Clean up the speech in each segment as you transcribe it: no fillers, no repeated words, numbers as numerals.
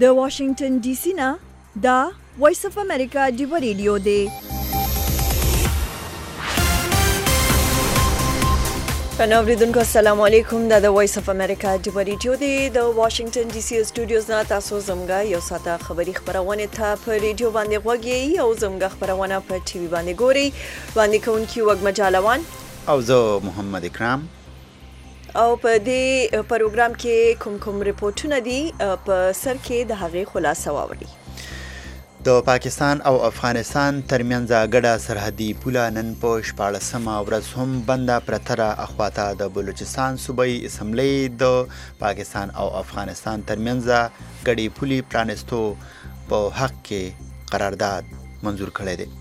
د واشنگټن ډي سي نه دا وایس اف امریکا ډیو ریډیو دی. پنوریدونکو السلام علیکم. دا د وایس اف امریکا ډیو ریډیو دی. د واشنگټن ډي سي سټوډیوز نه تاسو زموږه یو ساعته خبری خبرونه ته په ریډیو باندې غوږی او زموږه خبرونه په ټي وي باندې ګوري. باندې کوونکی وګ مجالوان او زه محمد اکرام. او په دې پروګرام کې کوم ریپورتونه دي په سر کې د هغې خلاصه واوري. د پاکستان او افغانستان ترمنځ ګډه سرحدي پوله نن په 14مه ورځ هم بنده پرته اخواته د بلوچستان صوبایي اسمبلی د پاکستان او افغانستان ترمنځ ګډې پولې پرانستو په حق کې قرارداد منظور کړی دی.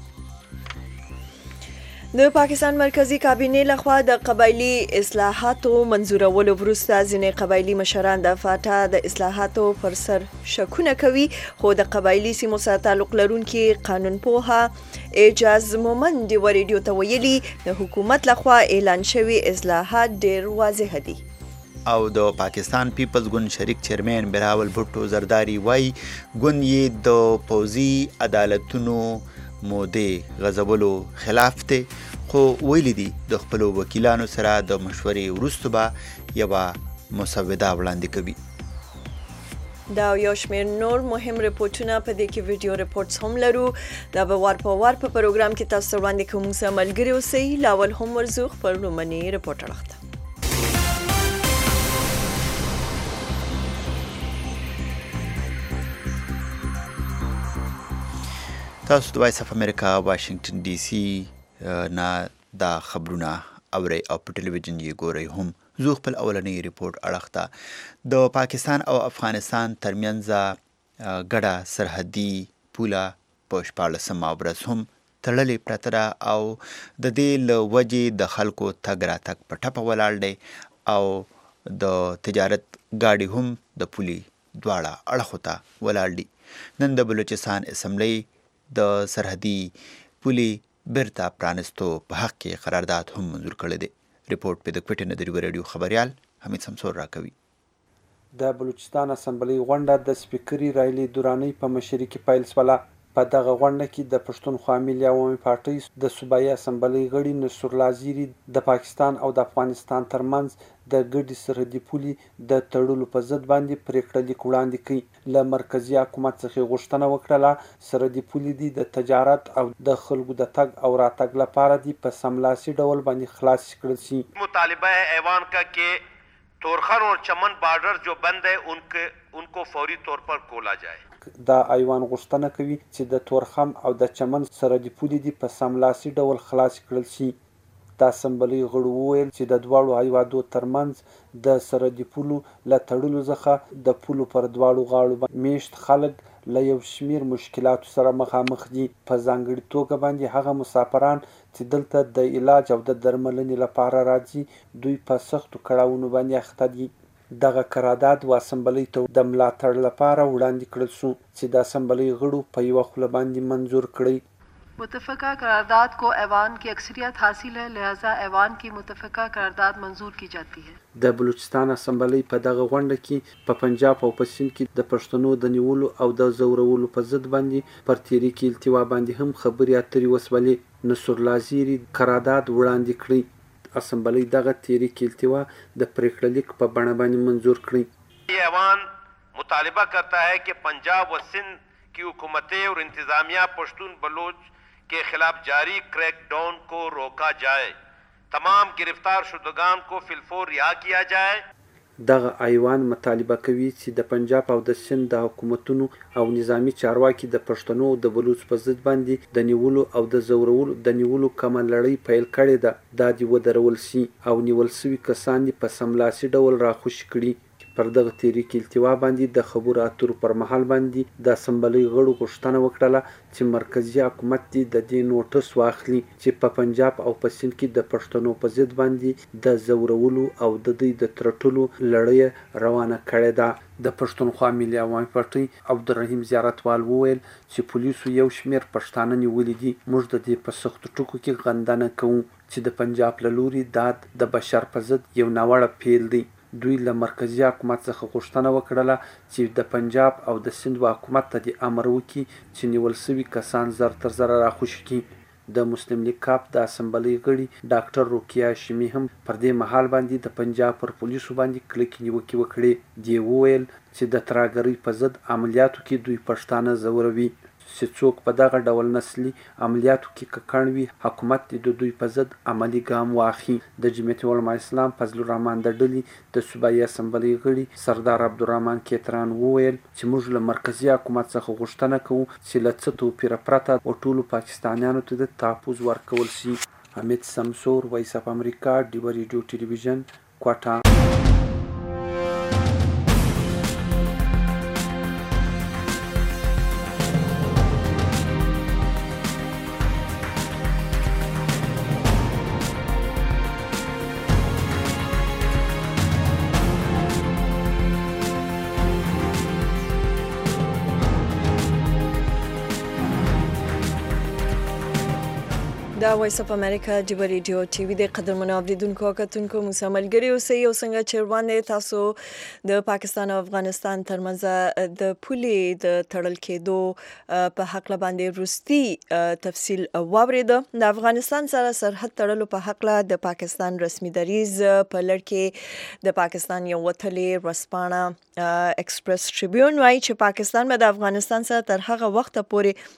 د پاکستان مرکزی کابینه لخوا د قبایلی اصلاحاتو منظورولو وروسته ځینې قبایلی مشران د فاټا د اصلاحاتو پر سر شکونه کوي، خو د قبایلی سیمو سره تعلق لرونکي قانون پوها اعجاز مومند ډیو ریډیو ته ویلي د حکومت لخوا اعلان شوي اصلاحات ډیر واضح دي. او د پاکستان پیپلز ګوند شریک چیرمن براول بھټو زرداری وای ګوند یې د پوزي عدالتونو موده غزولو خلاف دی، خو ویلي دي د خپل وکیلانو سره د مشورې وروسته به یوه مسوده وړاندې کوي. دا یو شمېر نور مهم ریپورټونه په دې کې ویډیو ریپورټس هم لرو. دا به وار په وار په پروګرام کې تاسو وړاندې کوو. موږ سره ملګري اوسئ. لاول هم ورځو خپل لومړني ریپورټ اړخ ته. تاسو د وایس اف امریکا واشنگټن ډي سي نه دا خبرونه اورئ او په ټلویزیون یې ګورئ هم. زه خپل اولنی ریپورټ اړخ ته د پاکستان او افغانستان ترمنځ ګډه سرحدي پوله په 14مه ورځ هم تړلې پرته ده او د دې له وجې د خلکو تګ راتګ په ټپه ولاړ دی او د تجارت ګاډي هم د پولې دواړه اړخو ته ولاړ دي. نن د بلوچستان اسمبلی د سرحدي پولې بیرته پرانستو په حق کې قرارداد هم منظور کړی دی. ریپورټ په د کوټې نه د ریو ریډیو خبریال حمید سمسور راکوي. د بلوچستان اسمبلی غونډه د سپیکري رایلی دوراني په مشرۍ کې پیل شوله. په دغه غونډه کې د پښتونخوا ملي عوامي پارټۍ د صوبایي اسمبلی غړي نصرالله زیري د پاکستان او د افغانستان ترمنځ د ګډې سرحدي پولې د تړلو په ضد باندې پرېکړه لیک وړاندې کړي. له مرکزي حکومت څخه غوښتنه وکړله سرحدي پولې دي د تجارت او د خلکو د تګ او راتګ لپاره دي په سملاسي ډول باندې خلاص کړل شي. مطالبه ہے ایوان کا کہ تورخم اور چمن بارڈر جو بند ہے ان کو فوری طور پر کھولا جائے. دا ایوان غوښتنه کوي چې د تورخم او د چمن سرحدي پولې دي په سملاسي ډول خلاص کړل شي. د اسمبلی غړو وویل چې د دواړو هیوادو ترمنځ د سرحدي پولو له تړلو څخه د پولو پر دواړو غاړو میشت خلک له یو شمېر مشکلاتو سره مخامخ دي. په ځانګړې توګه باندې هغه مسافران چې دلته د علاج او د درملنې لپاره راځي دوی په سختو کړاوونو باندې اخته دي. دغه قرارداد و اسمبلی ته د ملاتړ لپاره وړاندې کړل شو چې د اسمبلی غړو په یوه خوله باندې منظور کړی. متفقہ قرارداد کو ایوان کی اکثریت حاصل ہے، لہذا ایوان کی متفقہ قرارداد منظور کی جاتی ہے. د بلوچستان اسمبلی په دغه غونډه کې په پنجاب او په سند کې د پښتنو د نیولو او د زورولو په ضد باندې پر تحریک التوا باندې هم خبرې اترې وسولې. نصرالله زیري قرارداد وړاندې کړی. اسمبلی دغه تحریک التوا د پریکړه لیک په بڼه باندې منظور کړی. یہ ایوان مطالبہ کرتا ہے کہ پنجاب و سندھ کی حکومتیں اور انتظامیہ پشتون بلوچ کے خلاف جاری کریک ڈاؤن کو روکا جائے، تمام گرفتار شدگان کو فی الفور رہا کیا جائے. دغه ایوان مطالبه کوي چې د پنجاب او د سند د حکومتونو او نظامی چارواکي د پښتنو او د بلوچ په ضد باندې د نیولو او د زورولو د نیولو کومه لړۍ پیل کړې ده دا دې ودرول شي او نیول شوي کسان دې په سملاسي ډول راخوشي کړي. پر دغه تحریک التوا باندې د خبرو اترو پر مهال باندې د اسمبلی غړو غوښتنه وکړله چې مرکزي حکومت دې د دې نوټس واخلي چې په پنجاب او په سند کې د پښتنو په ضد باندې د زورولو او د دوی د ترټلو لړۍ روانه کړې ده. د پښتونخوا ملي عوامي پارټۍ عبدالرحیم زیارتوال وویل چې پولیسو یو شمېر پښتانه نیولي دي. موږ د دې په سختو ټکو کې غندنه کوو چې د پنجاب له لوري دا د بشر په ضد یو ناوړه پیل دی. دوی له مرکزی حکومت څخه غوښتنه وکړله چې د پنجاب او د سند حکومت ته د امر وکړي چې نیول شوي کسان زر تر زره راخوشي کړي. د مسلم لیگ کاپ د اسمبلی غړي ډاکټر روقیه هاشمي هم پر دې مهال باندې د پنجاب پر پولیسو باندې کلکې نیوکې وکړې. دی وویل چې د ترهګرۍ په ضد عملیاتو کې دوی پښتانه ځوروي، چې څوک په دغه ډول نسلي عملیاتو کې ککړ وي حکومت دې د دوی په ضد عملي ګام واخلي. د جمعیت علما اسلام فضل الرحمن د ډلې د صوبایي اسمبلی غړي سردار عبدالرحمن کیتران وویل چې موږ له مرکزي حکومت څخه غوښتنه کوو چې له څه توپیره پرته ټولو پاکستانیانو ته د تحفظ ورکول شي. حمید سمسور، وایس اف امریکا، ډیوه ریډیو ټلویزیون، کوټه. دا وایس اف امریکا ډیوه ریډیو ټي وي د قدرمنو اوریدونکو او کتونکو موږ ملګري اوسئ او څنګه چې وړاندې تاسو د پاکستان او افغانستان ترمنځ د پولې د تړل کېدو په حق باندې وروستي تفصیل واورید. د افغانستان سره سرحد تړلو په حق د پاکستان رسمي دریز په لړ کې د پاکستان یو وتلې ورځپاڼه ایکسپریس ټریبیون وايي چې پاکستان به د افغانستان سره تر هغه وخته پورې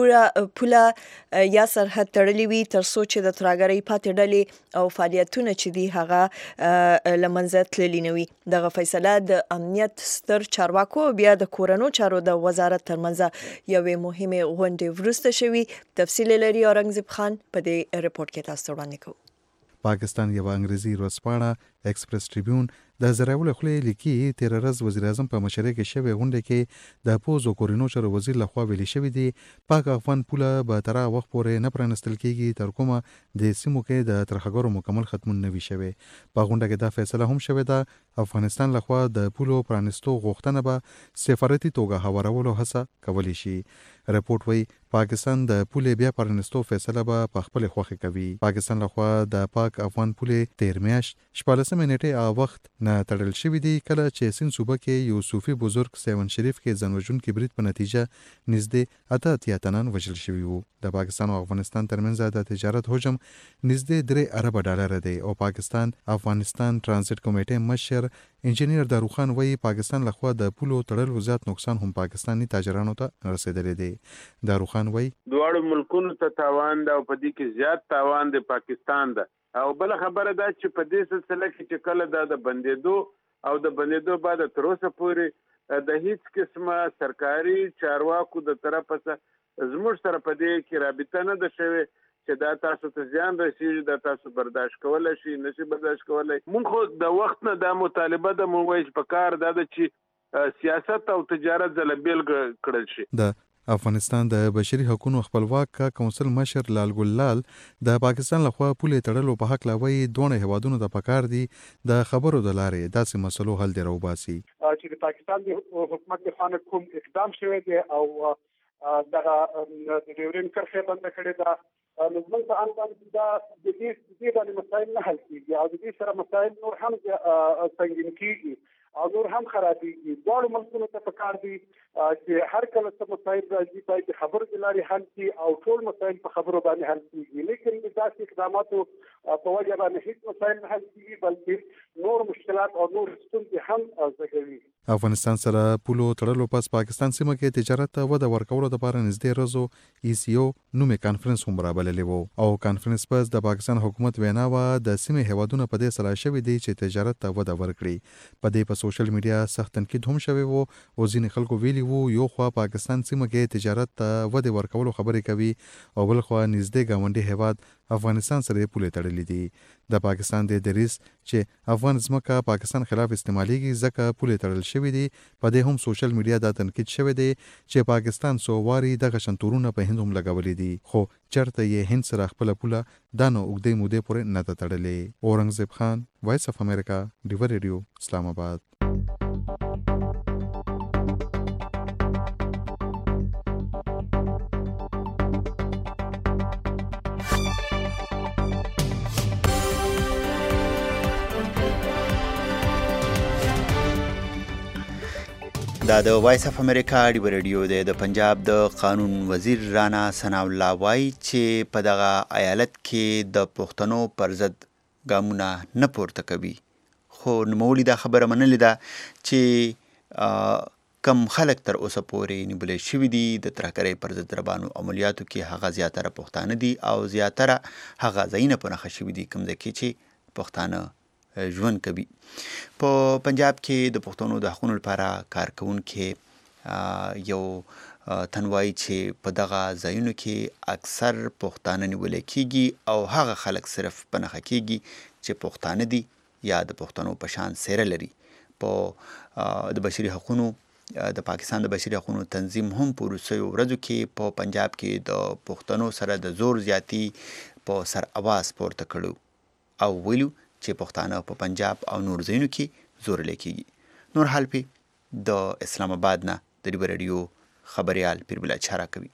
پوله یا سرحد تړلی وي تر څو چې د ترهګرۍ پاتې ډلې او فعالیتونه چې دي هغه له منځه تللي نه وي. دغه فیصله د امنیت ستر چارواکو بیا د کورنو چارو د وزارت ترمنځ یوې مهمې غونډې وروسته شوي. تفصیل لري اورنګزیب خان، په دې رپورت کې تاسو ته وړاندې کوو. پاکستان یو انګریزي ورځپاڼه ایکسپریس ټریبیون د زراول خلې لیکي تیر ورځ وزیر اعظم په مشرۍ کې شوې غونډه کې د پوز او کورینو چارو وزیر لخوا ویلي شوی دی پاک افغان پوله به تر وخت پورې نه پرانستل کیږي تر کومه د سیمو کې د ترهګرو مکمل ختمون نه وي شوی. په غونډه کې دا فیصله هم شوې ده افغانستان لخوا د پولو پرانستو غوښتنه به سفارتي توګه هوارولو هڅه کولی شي. رپورت وایي پاکستان د پولې بیا پرانستو فیصله به په خپل خوښه کوي. پاکستان لخوا د پاک افغان پولې تیر میاشت 14 نیټه وخت نه تړل شوی دی کله چې سین صوبه کې یو صوفي بزرګ سیون شریف کې ځانوژونکي برید په نتیجه نږدې 88 تنان وژل شوي وو. د پاکستان او افغانستان ترمنځ د تجارت حجم نږدې 3 ارب ډالر دی او پاکستان افغانستان ترانزیت کمیټې مشر انجینیر داروخان وایي پاکستان لخوا د پولو تړلو زیات نقصان هم پاکستاني تاجرانو ته رسیدلی دی. داروخان وایي دواړو ملکونو ته تاوان ده او په دې کې زیات تاوان د پاکستان ده. او بل خبره ده چې په دې سلسله کې چې کله د بندېدو او د بندېدو بعد تر اوسه پورې د هیڅ قسمه سرکاري چارواکو د طرفه زموږ سره په دې کې رابطه نه ده شوې چې دا تاسو ته زیان رسیږي دا تاسو برداشت کولی شي نشي برداشت کولی. مونږ خو د وخت نه دا مطالبه ده مونږ وایي چې په کار دا ده چې سیاست او تجارت ځله بیلګه کړل شي. د افغانستان د بشري حقوقو خپلواک کونسل مشر لال ګل لال د پاکستان لخوا پولې تړلو په حق لوي دوه هوادونو د پکار دي د خبرو د لارې داسې مسلو حل دی راوباسي چې د پاکستان د حکومت د خانه کوم اقدام شوی دی او دغه د ډیورین کرښه بند کړې ده لزمن په ان باندې دا د دې باندې مسایل نه حل کیږي او د دې سره مسایل نور هم سنگین کیږي او نور هم خرابېږي. دواړو ملکونو ته پکار دي چې هر کله څه مسایل راځي باید د خبرو د لارې حل کړي او ټول مسایل په خبرو باندې حل کیږي. لیکن د داسې اقداماتو په وجه باندې هیڅ مسایل نه حل کیږي بلکې نور مشکلات او نور ستونزې هم زیږوي. افغانستان سره پولو تړلو پس پاکستان سیمه کې تجارت ته وده ورکولو لپاره نږدې ورځو ECO نومې کانفرنس هم رابللی و او کانفرنس پس د پاکستان حکومت وینا و د سیمې هیوادونو په دې سره شوي دي چې تجارت ته وده ورکړي. په دې په سوشل میډیا سخت تنقید هم شوی وو او ځینې خلکو ویلي وو یو خوا پاکستان سیمه کې تجارت ته وده ورکولو خبرې کوي او بل خوا نږدې ګاونډي هیواد افغانستان سره پولې تړلې دي. د پاکستان د دریس چې افغان ځمکه پاکستان خلاف استعمالېږي ځکه پولې تړل شوی دي. په دې هم سوشل میډیا دا تنقید شوی دی چې پاکستان سوواري دغه شنتورونه په هند هم لګولې دي خو چرته یې هند سره خپل پوله دا نو اوږدې مودې پورې نه ده تړلې. اورنګزیب خان، وایس اف امریکا، ډیوه ریډیو، اسلام آباد. دا د وایس اف امریکا ډیو ریډیو د پنجاب د قانون وزیر رانا ثنا الله وایي چې په دغه ایالت کې د پښتنو پر ضد ګامونه نه پورته کوي، خو نوموړي دا خبره منلې ده چې کم خلک تر اوسه پورې نیولې شوي دي د ترهګرۍ پر ضد ربانو عملیاتو کې، هغه زیاتره پښتانه دي او زیاتره هغه ځایونه په نښه شوي دي کوم ځای کې چې پښتانه ژوند کوي. په پنجاب کې د پښتنو د حقونو لپاره کار کوونکي یو تنوایي چې په دغه ځایونو کې اکثر پښتانه نیول کېږي او هغه خلک صرف په نښه کېږي چې پښتانه دي یا د پښتنو په شان څېره لري. په د بشري حقونو د پاکستان د بشري حقونو تنظیم هم په وروستیو ورځو کې په پنجاب کې د پښتنو سره د زور زیاتی په سر اواز پورته کړو او ویلو چې پښتانه په پنجاب او نور ځایونو کې زور لیکيږي. نور حال په د اسلام آباد نه د ډیو ریډیو خبريال پیربلا چارا کوي.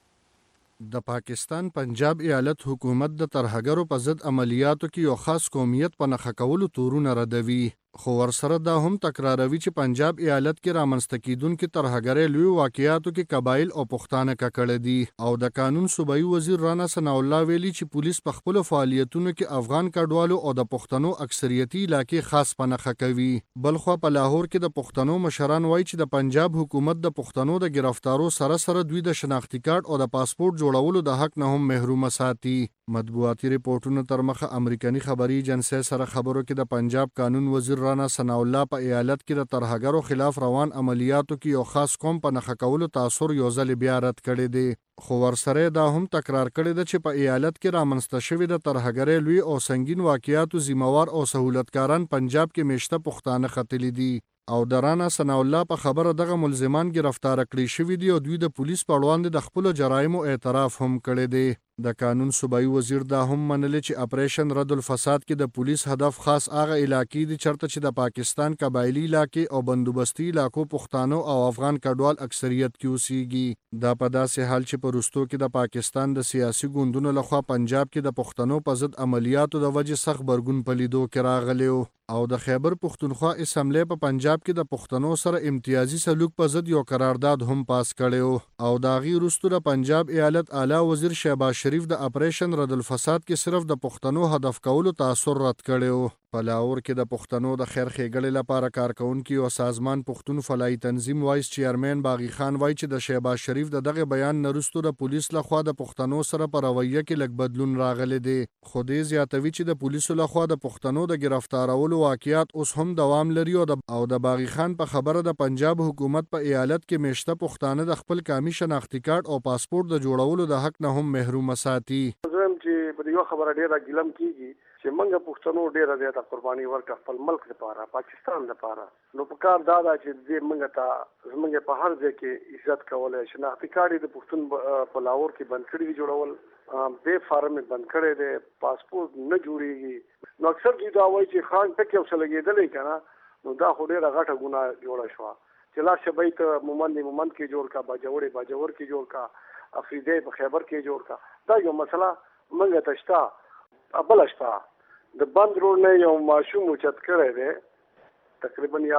د پاکستان پنجاب ایالت حکومت د ترهګرو په ضد عملیاتو کې یو خاص قومیت په نښه کولو تورونه ردوي، خو ورسره دا هم تکراروي چې پنجاب ایالت کې رامنځته کیدونکي ترهګرۍ لوی واقعیاتو کې قبایل او پښتانه ککړه دي. او د قانون صوبایي وزیر رانا ثنا الله ویلي چې پولیس په خپل فعالیتونو کې افغان کډوالو او د پښتنو اکثریتي علاقې خاص په نښه کوي. بلخو په لاهور کې د پښتنو مشران وایي چې د پنجاب حکومت د پښتنو د گرفتارو سره دوی د شناختی کارت او د پاسپورت جوړولو د حق نه هم محروم ساتي. مطبوعاتي ریپورتونو تر مخه امریکایي خبري ایجنسی سره خبرو کې د پنجاب قانون وزیر رانا ثنا الله په ایالت کې د ترهګرو خلاف روان عملیاتو کې یو خاص قوم په نښه کولو تاثر یو ځل بیا رد کړی دی، خو ورسره دا هم تکرار کړی ده چې په ایالت کې رامنځته شوي د ترهګرۍ لوی او سنگین واقعیاتو ذمہوار او سہولتکاران پنجاب کې میشته پښتانه ختلي دي. او د رانا ثنا الله په خبره دغه ملزمان گرفتار کړي شوي دي او دوی د پولیس په وړاندې د خپل جرایمو اعتراف هم کړی دی. د قانون صوبایي وزیر دا هم منلي چې اپریشن رد الفساد کې د پولیس هدف خاص هغه علاقې دي چرته چې د پاکستان قبایلی علاقې او بندوبستي علاقو پښتانو او افغان کډوال اکثریت کې اوسېږي. دا په داسې حال چې په وروستو کې د پاکستان د سیاسي ګوندونو لخوا پنجاب کې د پښتنو په ضد عملیاتو د وجې سخت برګون په لیدو کې راغلی او د خیبر پښتونخوا اسمبلی په پنجاب کې د پښتنو سره امتیازي سلوک په ضد یو قرارداد هم پاس کړی او د هغې وروسته د پنجاب ایالت اعلی وزیر شهباز شریف د اپریشن رد الفساد کې صرف د پښتنو هدف کولو تاثر رد کړی. په لاهور کې د پښتنو د خیر ښېګړې لپاره کارکونکي او سازمان پښتون فلاحي تنظیم وایس چیرمن باغي خان وایي چې د شهباز شریف د دغه بیان نه وروسته د پولیس لخوا د پښتنو سره په رویه کې لږ بدلون راغلی دی، خو دې زیاتوي چې د پولیسو لخوا د پښتنو د گرفتارولو واقعیات اوس هم دوام لري او د باغي خان په خبره د پنجاب حکومت په ایالت کې میشته پښتانه د خپل قومي شناختی کارت او پاسپورت د جوړولو د حق نه هم محروم ساتي. زم چې په یو خبره ډیره ګلم کیږي چې موږ پښتنو ډیره زیاته قرباني ورکړه خپل ملک لپاره، پاکستان لپاره، نو په کار دا ده چې دې موږ ته زموږ په هر ځای کې عزت کولای. شناختی کارت د پښتون په لاهور کې بند کړي جوړول، به فارم بند کړي دي، پاسپورت نه جوړیږي. نو اکثر دوی دا وایي چې خان ټکي او سلګېدلې کنه، نو دا خو ډیره غټه ګناه جوړه شوه چې لا شبای ته مومند کې جوړ کا، باجوړ کې جوړ کا، افریدی په خیبر کې جوړ کا. دا یو مسله موږ ته شته. بل شته د بند روډ نه یو ماشوم اوچت کړی دی، تقریبا یا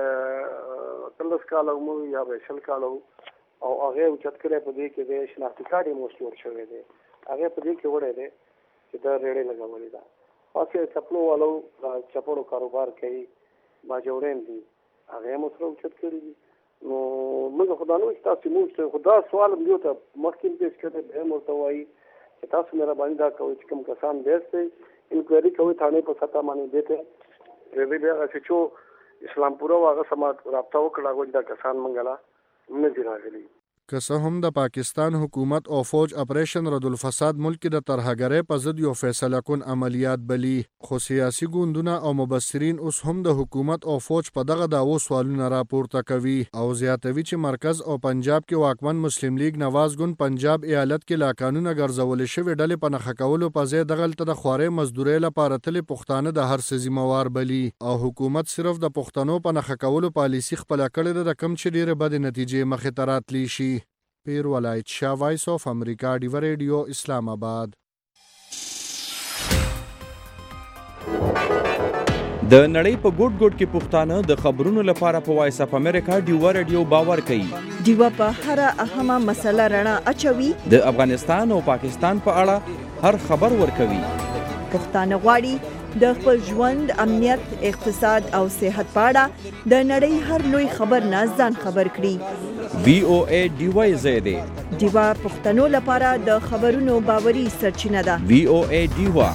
به 30 کاله عمر یا به 20 کاله، او هغه اوچت کړی په دې کې د شناختی کارت یې موږ شوی دی، هغه په دې کې وړی دی چې دا ریړې لګولې ده. خاصه چپلو والو چپړو کاروبار کوي، باجوړین دي، هغه موږ سره اوچت کړی دي. نو موږ خدای نو تاسو موږ خدا سوال یو ته مخکې پیش کړی به مرته وایي چې تاسو مې باندې دا کوي چې کوم کسان بیسته انکوایری کوي تھانے په ستا باندې دیته ریوی بیا چې اسلام پورا واغه سمات رابطه وکړه غوډه دا کسان منګلا نه دی راغلي. که څه هم د پاکستان حکومت او فوج اپریشن رد الفساد ملک د ترهګرۍ په ضد یو فیصله کن عملیات بلی، خو سیاسي ګوندونه او مبصرین اوس هم د حکومت او فوج په دغه داوو سوالونه راپورته کوي او زیاتوي چې مرکز او پنجاب کې واکمن مسلم لیگ نواز ګوند پنجاب ایالت کې لا قانونه ګرځولې شوې ډلې په نښه کولو په ځای دغلته د خوارې مزدورۍ لپاره تلې پښتانه د هر څه ذمہوار بلی او حکومت صرف د پښتنو په نښه کولو پالیسي خپله کړې ده، د کم چې ډېرې بدې نتیجې مخې ته راتلی شي. پیر ولایت شاه، وایس آف امریکا، ډیو ریډیو، اسلام آباد. د نړۍ په ګوټ ګوټ کې پښتانه د خبرونو لپاره په وایس اف امریکا ډیوا رادیو باور کوي. ډیوا په هر اهمه مسله رڼا اچوي. د افغانستان او پاکستان په اړه هر خبر ورکوي. پښتانه غواړي د خپل ژوند، امنیت، اقتصاد او صحت په اړه د نړۍ هر لوی خبر نه ځان خبر کړي. VOA ډیوا زیاده ډیوا پښتنو لپاره د خبرونو باوري سرچینه ده. VOA ډیوا.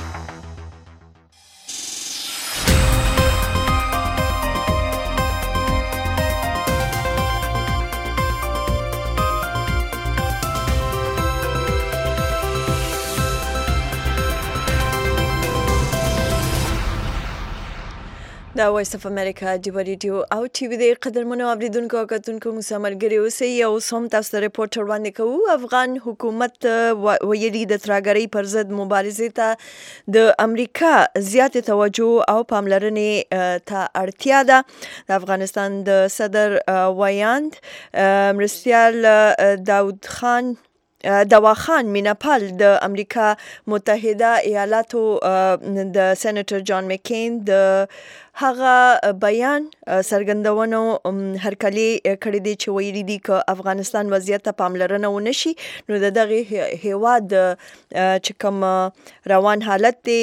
دا وایس اف امریکا ډیوا ریډیو او ټي وي د قدرمنو اوریدونکو او کتونکو مو سره ملګري اوسئ. او هم تاسو ته ریپورټ وړاندې کوو. افغان حکومت ویلي د ترهګرۍ پر ضد مبارزې ته د امریکا زیاتې توجه او پاملرنې ته اړتیا ده. د افغانستان د صدر ویاند مرستیال دواخان میناپال د امریکا متحده ایالاتو د سېنیټر جان مکین د هغه بیان څرګندونو هرکلی کړی دی چې ویلي دي که افغانستان وضعیت ته پاملرنه ونشي نو د دغه هیواد چې کوم روان حالت دی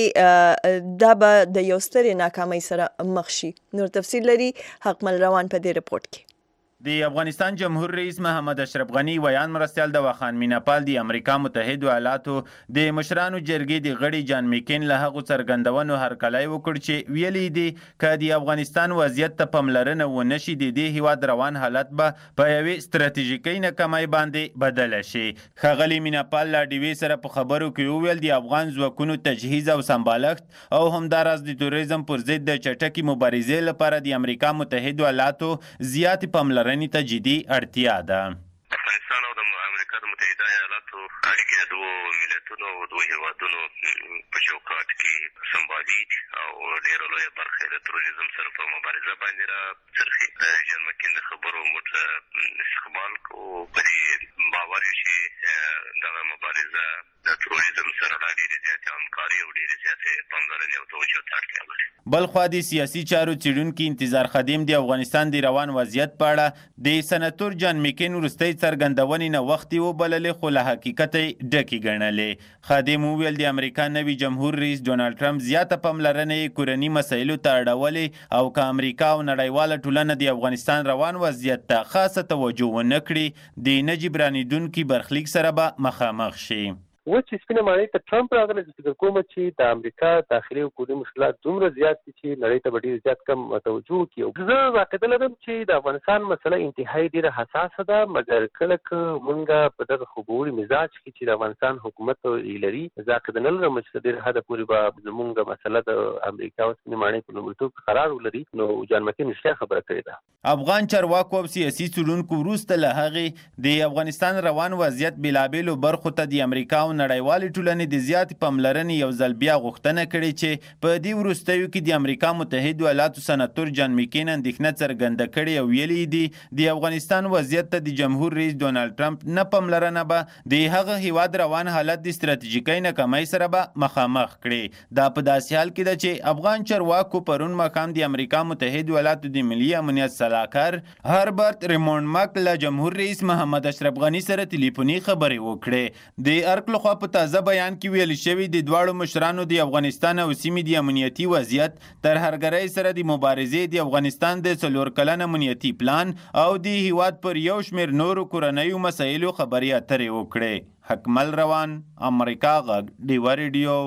دا به د یو سترې ناکامۍ سره مخ شي. نور تفصیل لري حقمل روان په دې رپورټ کې. د افغانستان جمهور رئیس محمد اشرف غنی ویان مرستیال دواخان میناپال د امریکا متحده ایالاتو د مشرانو جرګې د غړي جان میکین له هغو څرګندونو هرکلی وکړ چې ویلي دي که د افغانستان وضعیت ته پاملرنه ونشي د دې هیواد روان حالت به په یوې ستراتیژیکۍ ناکامۍ باندې بدله شي. ښاغلي میناپال لا ډیوې سره په خبرو کې وویل د افغان ځواکونو تجهیز او سمبالښت او همداراز د توریزم پر ضد د چټکې مبارزې لپاره د امریکا متحده ایالاتو زیاتې پاملرنې ته جدي اړتیا ده. افغانستان او د امریکا د متحده ایالاتو اړیکې د دوو ملتونو او دوو هیوادونو په چوکاټ کې سمبالي او ډېره لویه برخه د تروریزم سره په مبارزه باندې راڅرخي. جان مکین د خبرو موږ استقبال کوو. په دې باور یو چې دغه مبارزه د تروریزم سره لا ډېرې زیاتې همکاري او ډېرې زیاتې پاملرنې او توجه ته اړتیا لري. بلخوا د سیاسي چارو څیړونکي انتظار خادم د افغانستان د روان وضعیت په اړه د سناتور جان میکین وروستۍ څرګندونې نه وختي وبللې خو له حقیقت یې ډکې ګڼلې. خادم وویل د امریکا نوي جمهور رئیس ډونالډ ټرمپ زیاته پاملرنه یې کورني مسایلو ته اړولې او که امریکا او نړیواله ټولنه د افغانستان روان وضعیت ته خاصه توجه ونه کړي د نه جبرانېدونکي برخلیک سره به مخامخ شي. و چې سپینه ماڼۍ ته ټرمپ راغلی زه فکر کوم چې د امریکا داخلي او کورني مشکلات دومره زیات دي چې نړۍ ته به ډېر زیات کم توجه وکړي. زه عقیده لرم چې د افغانستان مسله انتهایي ډېره حساسه ده مګر کله که مونږ په دغه خوبوري مزاج کې چې د افغانستان حکومت لري زه عقیده نه لرم چې ډېر حده پورې به زمونږ مسله د امریکا او سپینې ماڼۍ په لومړیتوب قرار ولري. نو جان مکین رښتیا خبره کړې ده. افغان چارواکو او سیاسي څیړونکو وروسته له هغې د افغانستان روان وضعیت بېلابېلو برخو ته د امریکا او نړیوالې ټولنې د زیاتې پاملرنې یو ځل بیا غوښتنه کړې چې په دې وروستیو کې د امریکا متحده ایالاتو سناتور جان میکین اندېښنه څرګنده کړې او ویلي دي د افغانستان وضعیت ته د جمهور رئیس ډونالډ ټرمپ نه پاملرنه به د هغه هیواد روان حالت د ستراتیژیکۍ ناکامۍ سره به مخامخ کړي. دا په داسې حال کې ده چې افغان چارواکو پرون ماښام د امریکا متحده ایالاتو د ملي امنیت سلاکار هربرت ریمونډ مک له جمهور رئیس محمد اشرف غني سره تلیفوني خبرې وکړې. د ارک لخوا په تازه بیان کې ویل شوي د دواړو مشرانو د افغانستان او سیمې د امنیتي وضعیت تر هرګرۍ سره د مبارزې د افغانستان د 4 کلن امنیتي پلان او د هیواد پر یو شمېر نورو کورنیو مسایلو خبرې اترې وکړې. حکمل روان امریکا غږ ډیوا ریډیو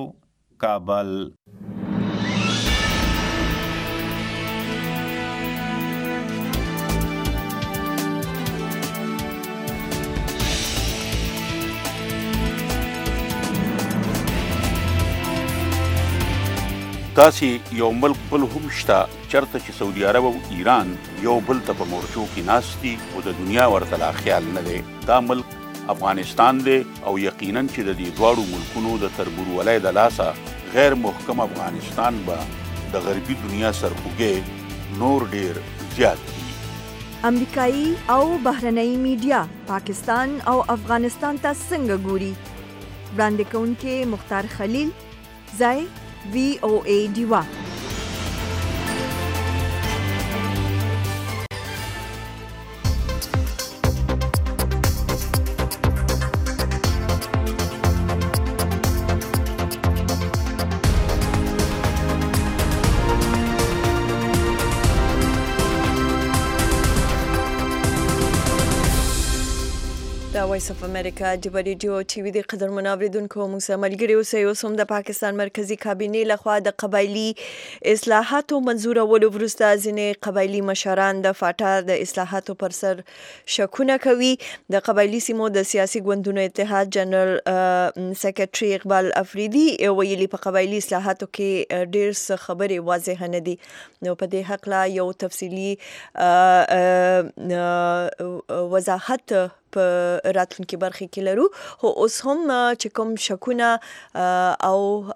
کابل. داسې یو ملک بل هم شته چرته چې سعودي عرب او ایران یو بل ته په مورچو کې ناست دي او د دنیا ورته لا خیال نه دی. دا ملک افغانستان دی او یقینا چې د دې دواړو ملکونو د تربورولۍ د لاسه غیر محکم افغانستان به د غربي دنیا سرخوږی نور ډیر زیات دي. امریکایي او بهرنۍ میډیا پاکستان او افغانستان ته څنګه ګوري؟ وړاندې کوونکی مختار خلیل ځای VOA ډیوا. وایس اف امریکا د ریډیو ټي وي د قدرمن اوریدونکو موږ سره ملګري اوسئ. اوس هم د پاکستان مرکزی کابینې لخوا د قبایلی اصلاحاتو منظورولو وروسته ځینې قبایلی مشران د فاټا د اصلاحاتو پر سر شکونه کوي. د قبایلی سیمو د سیاسي ګوندونو اتحاد جنرال سیکریټري اقبال افریدي ویلي په قبایلی اصلاحاتو کې ډېر څه خبرې واضح نه دي. نو په دې حق لا یو تفصیلی وضاحت په راتلونکي برخه کې لرو. خو اوس هم چې کوم شکونه او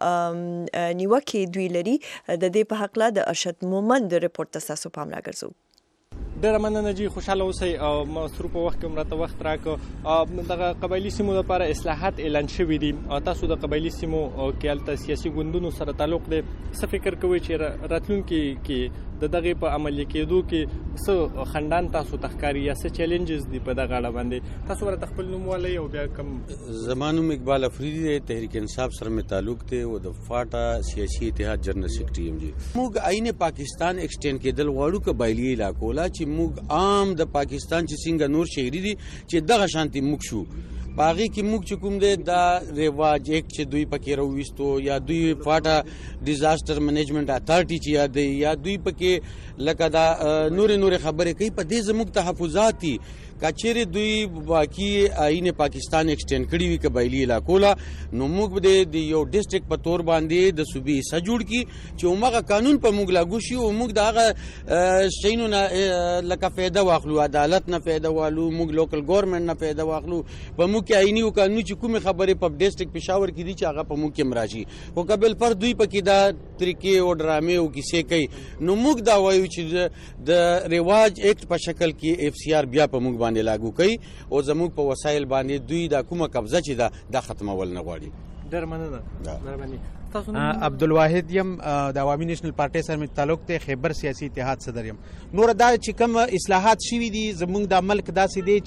نیوکې دوی لري د دې په حق لا د ارشد مومند رپورت تاسو پام راګرځو. ډېره مننه جی، خوشحاله اوسئ او مصروف په وخت کې مراته وخت راکړو. دغه قبایلی سیمو لپاره اصلاحات اعلان شوي دي. تاسو د قبایلی سیمو کې هلته سیاسي ګوندونو سره تعلق دی، څه فکر کوئ چې راتلونکي کې د دغې په عملي کېدو کې څه خنډان تاسو ته ښکاري یا څه چیلنجز دي په دغه اړه باندې؟ تاسو ورته خپل نوم ووایئ او بیا کوم. زما نوم اقبال افریدي دی، تحریک انصاف سره مې تعلق دی او د فاټا سیاسي اتحاد جنرال سیکرټري یم. جی موږ عین پاکستان ایکسټینډ کېدل غواړو قبایلی علاقو لا چې موږ عام د پاکستان چې څنګه نور شهري دي چې دغه شانتي موږ شو. باغی کې موږ چې کوم دی دا رواج ایک چې دوی پکې راوویستو یا دوی فاټا ډیزاستر منیجمنت اتھارټي چې یاد دی یا دوی پکې لکه دا نور خبرې کوي، په دې زموږ تحفظات دي. کچېرې دوی باقي آئین پاکستان ایکسټینډ کړي وي قبایلی علاقو لا، نو موږ به د یو ډسټرکټ په تور باندې د صوبې حصه جوړ کړي چې هماغه قانون په موږ لاګو شي او موږ د هغه شیانو نه لکه فایده واخلو، عدالت نه فایده واخلو، موږ لوکل ګورنمنټ نه فایده واخلو. په موږ کې آئیني او قانوني چې کومې خبرې په ډسټرکټ پېښور کې دي چې هغه په موږ کې راشي. خو قبل پر دوی پکې دا طریقې او ډرامې او کیسې کوي، نو موږ دا وایو چې د رواج ایکټ په شکل کې اف سی آر بیا په موږ باندې لاګو کوي او زموږ په وسایل باندې دوی دا کومه قبضه چې دا ختمول نه غواړي. ډېره مننه. مهرباني. عبدالواحد یم، د عوامي نیشنل پارټۍ سره مې تعلق دی، خیبر سیاسي اتحاد صدر یم. نور دا چې کوم اصلاحات شوي دي زموږ د ملک داسې دی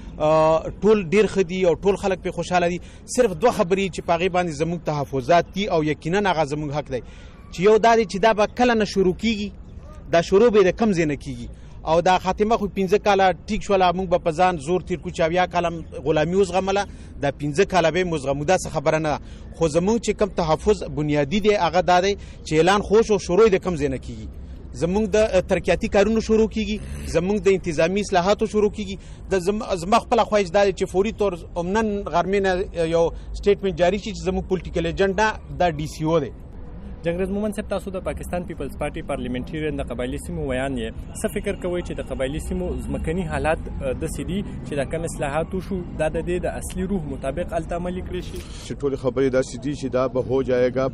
چې ټول ډېر ښه دي او ټول خلک پرې خوشحاله دي. صرف دوه خبرې چې په هغې باندې زموږ تحفظات دي او یقینا هغه زموږ حق دی چې یو دا دی چې دا به کله نه شروع کېږي، دا شروع به د کم ځای نه کېږي او دا خاتمه خو 15 کاله ټیک شوله، موږ به په ځان زور تیر کړو چې 70 کاله غلامي وزغمله، دا 15 کاله به مزغمو، دا څه خبره نه ده. خو زموږ چې کم تحفظ بنیادي دی هغه دا دی چې اعلان خوش او شروع د کم ځای نه کېږي. زموږ د ترقیاتي کارونو شروع کېږي، زموږ د انتظامی اصلاحاتو شروع کېږي. زما خپله خواهش دا دی چې فوري طور نن غرمې نه یو سټیټمنټ جاری شي چې زموږ پولیټیکل ایجنډا دا ډي سی او دی. جنګریز مومند صاحب، تاسو د پاکستان پیپلز پارټي پارلیمنټریان د قبایلی سیمو ویان یې، څه فکر کوئ چې د قبایلی سیمو ځمکني حالات داسې دي چې دا کم اصلاحات وشو دا د دې د اصلي روح مطابق هلته عملي کړی شي؟ چې ټولې خبرې داسې دي چې دا به هو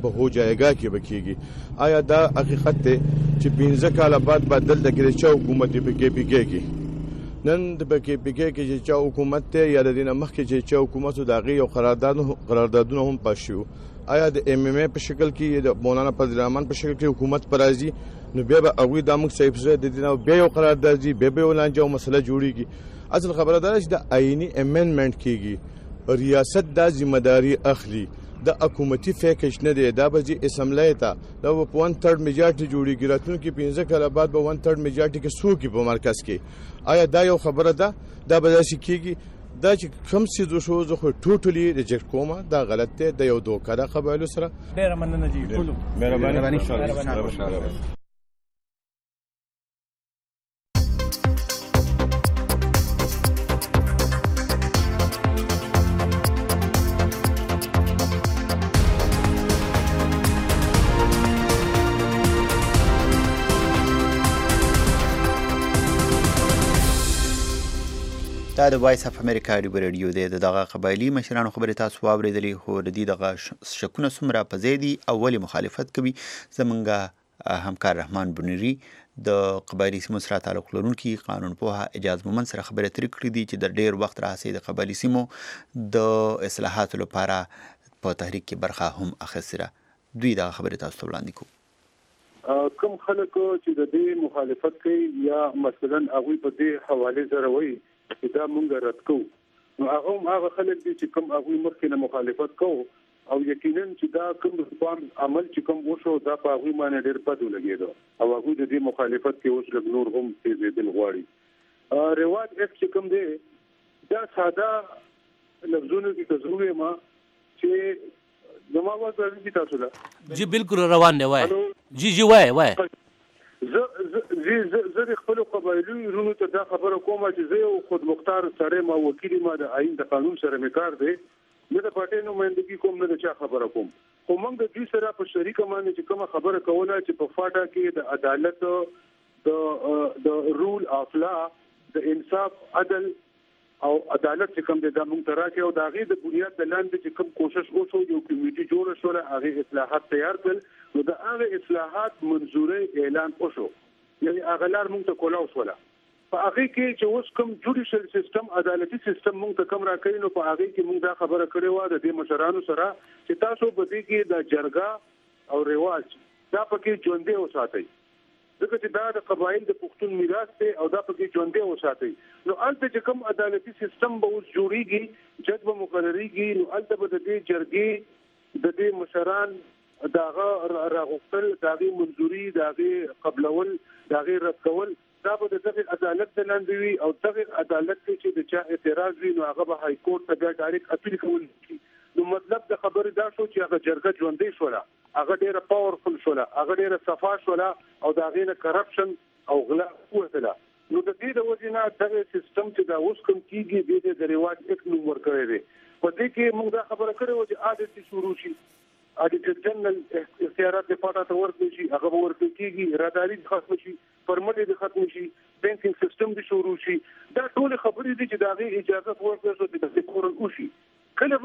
جایګا کې به کېږي. آیا دا حقیقت دی چې 15 کاله بعد بدل د ګریچا حکومت په کې نن د پکې چې چا حکومت ته یا د دینه مخکې چې چا حکومت د هغې یو قراردادونه هم پاس شو؟ آیا د ایم ایم ای په شکل کې د مولانا فضل الرحمن په شکل کې حکومت پر راځي؟ نو بیا به هغوی دا موږ صحیح زه د دینه بیا یو قرارداد دي، بیا یو لانجه او مسله جوړېږي. اصل خبره دا چې د آئیني امندمنټ کېږي، ریاست دا ذمہداري اخلي، د حکومتي فیکش نه دی، دا به ځي اسمبلی ته، دا به په 1/3 میجارټي جوړېږي. راتلونکي 15 کاله بعد به 1/3 میجارټي کې څوک په مرکز کې؟ آیا دا یو خبره ده؟ دا به داسې کېږي؟ دا چې کوم څیز وشو زه خو ټوټلی ریجکټ کوم، دا غلط دی، د یو دوکه ده قبایلو سره. ډېره مننه جی، ټولو مهرباني. دا د وایس اف امریکا ریډیو دی. دغه قبایلی مشرانو خبرې تاسو واورېدلې، خو د دې دغه شکونه څومره په ځای دي او ولې مخالفت کوي. زمونږ همکار رحمان بنيري د قبایلی سیمو سره تعلق لرونکي قانون پوه اجاز مومند سره خبرې اترې کړې دي چې د ډېر وخت راهیسې د قبایلی سیمو د اصلاحاتو لپاره په تحریک کې برخه هم اخیستې. دوی دغه خبرې تاسو ته وړاندې کوو. کوم خلک چې د دې مخالفت کوي یا مثلا هغوی په دې حواله سره وایي چې دا مونږ رد کوو، نو هغه خلک دي چې کوم هغوی مخکې نه مخالفت کوو او یقینا چې دا کوم ځوان عمل چې کوم وشو دا په هغوی باندې ډېر بد ولګېده او هغوی د دې مخالفت کې اوس لږ نور هم تېزېدل غواړي. رواج ایکټ چې کوم دی دا ساده لفظونو کې کزوې ما چې زما واز راځي تاسو لا جی بالکل روان دی وای جی وای زه د خپل قبایلي ورونو ته دا خبره کوم چې زه یو خود مختار سره ما وکیل ما د آئین د قانون سره میکار دی نه د پټې نمائندګي کوم نه د چا خبره کوم خو موږ د دې سره په شریکه باندې چې کومه خبره کوله چې په فاټا کې د عدالت د رول اف لا د انصاف عدل او عدالت چې کوم د موږ تراکه او د هغه د بنیاد د لاندې چې کوم کوشش وشو یو کمیټي جوړ شو هغه اصلاحات تیار کړل نو د هغه اصلاحات منزوري اعلان وشو یعنی هغه لار موږ ته کولاو شوله په هغه کې چې اوس کوم جوډیشل سیستم عدالتي سیستم موږ ته کوم راکړي نو په هغه کې موږ دا خبره کړې و د دې مشرانو سره چې تاسو په دې کې د جرګه او رواج دا پکې ژوندې وساتئ ځکه چې دا د قبایل د پښتون میراث دی او دا پکې ژوندې وساتئ نو البته چې کوم عدالتي سیستم به اوس جوړیږي جج به مقرریږي نو البته به د دې جرګې د دې مشران داغه راغوښتل داغه منځوري داغه قبلول داغه رد کول دا به د دغه عدالت د لاندې وي او دغه عدالت چې د چا اعتراض وي نو هغه به های کورټ ته بیا ډایرکټ اپیل کول نو مطلب د خبرې دا شو چې هغه جرګه ژوندې شوله هغه ډیره پاورفل شوله هغه ډیره صفا شوله او داغه نه کرپشن او غلا وته نو د دې د وجنه دغه سیستم چې دا اوس کوم کیږي د رواج یک نوم ورکړی دی په دې کې موږ دا خبره کړې و چې عادت شروع شي اډیټر جنرال اختیارات د پټه ته ورکړي شي هغه ورکړي کیږي راداري ختم شي پرمټ دي ختم شي بانکینګ سیستم دي شروع شي دا ټول خبرې دي چې داغه اجازه ورکړي شو د کورن وشي کله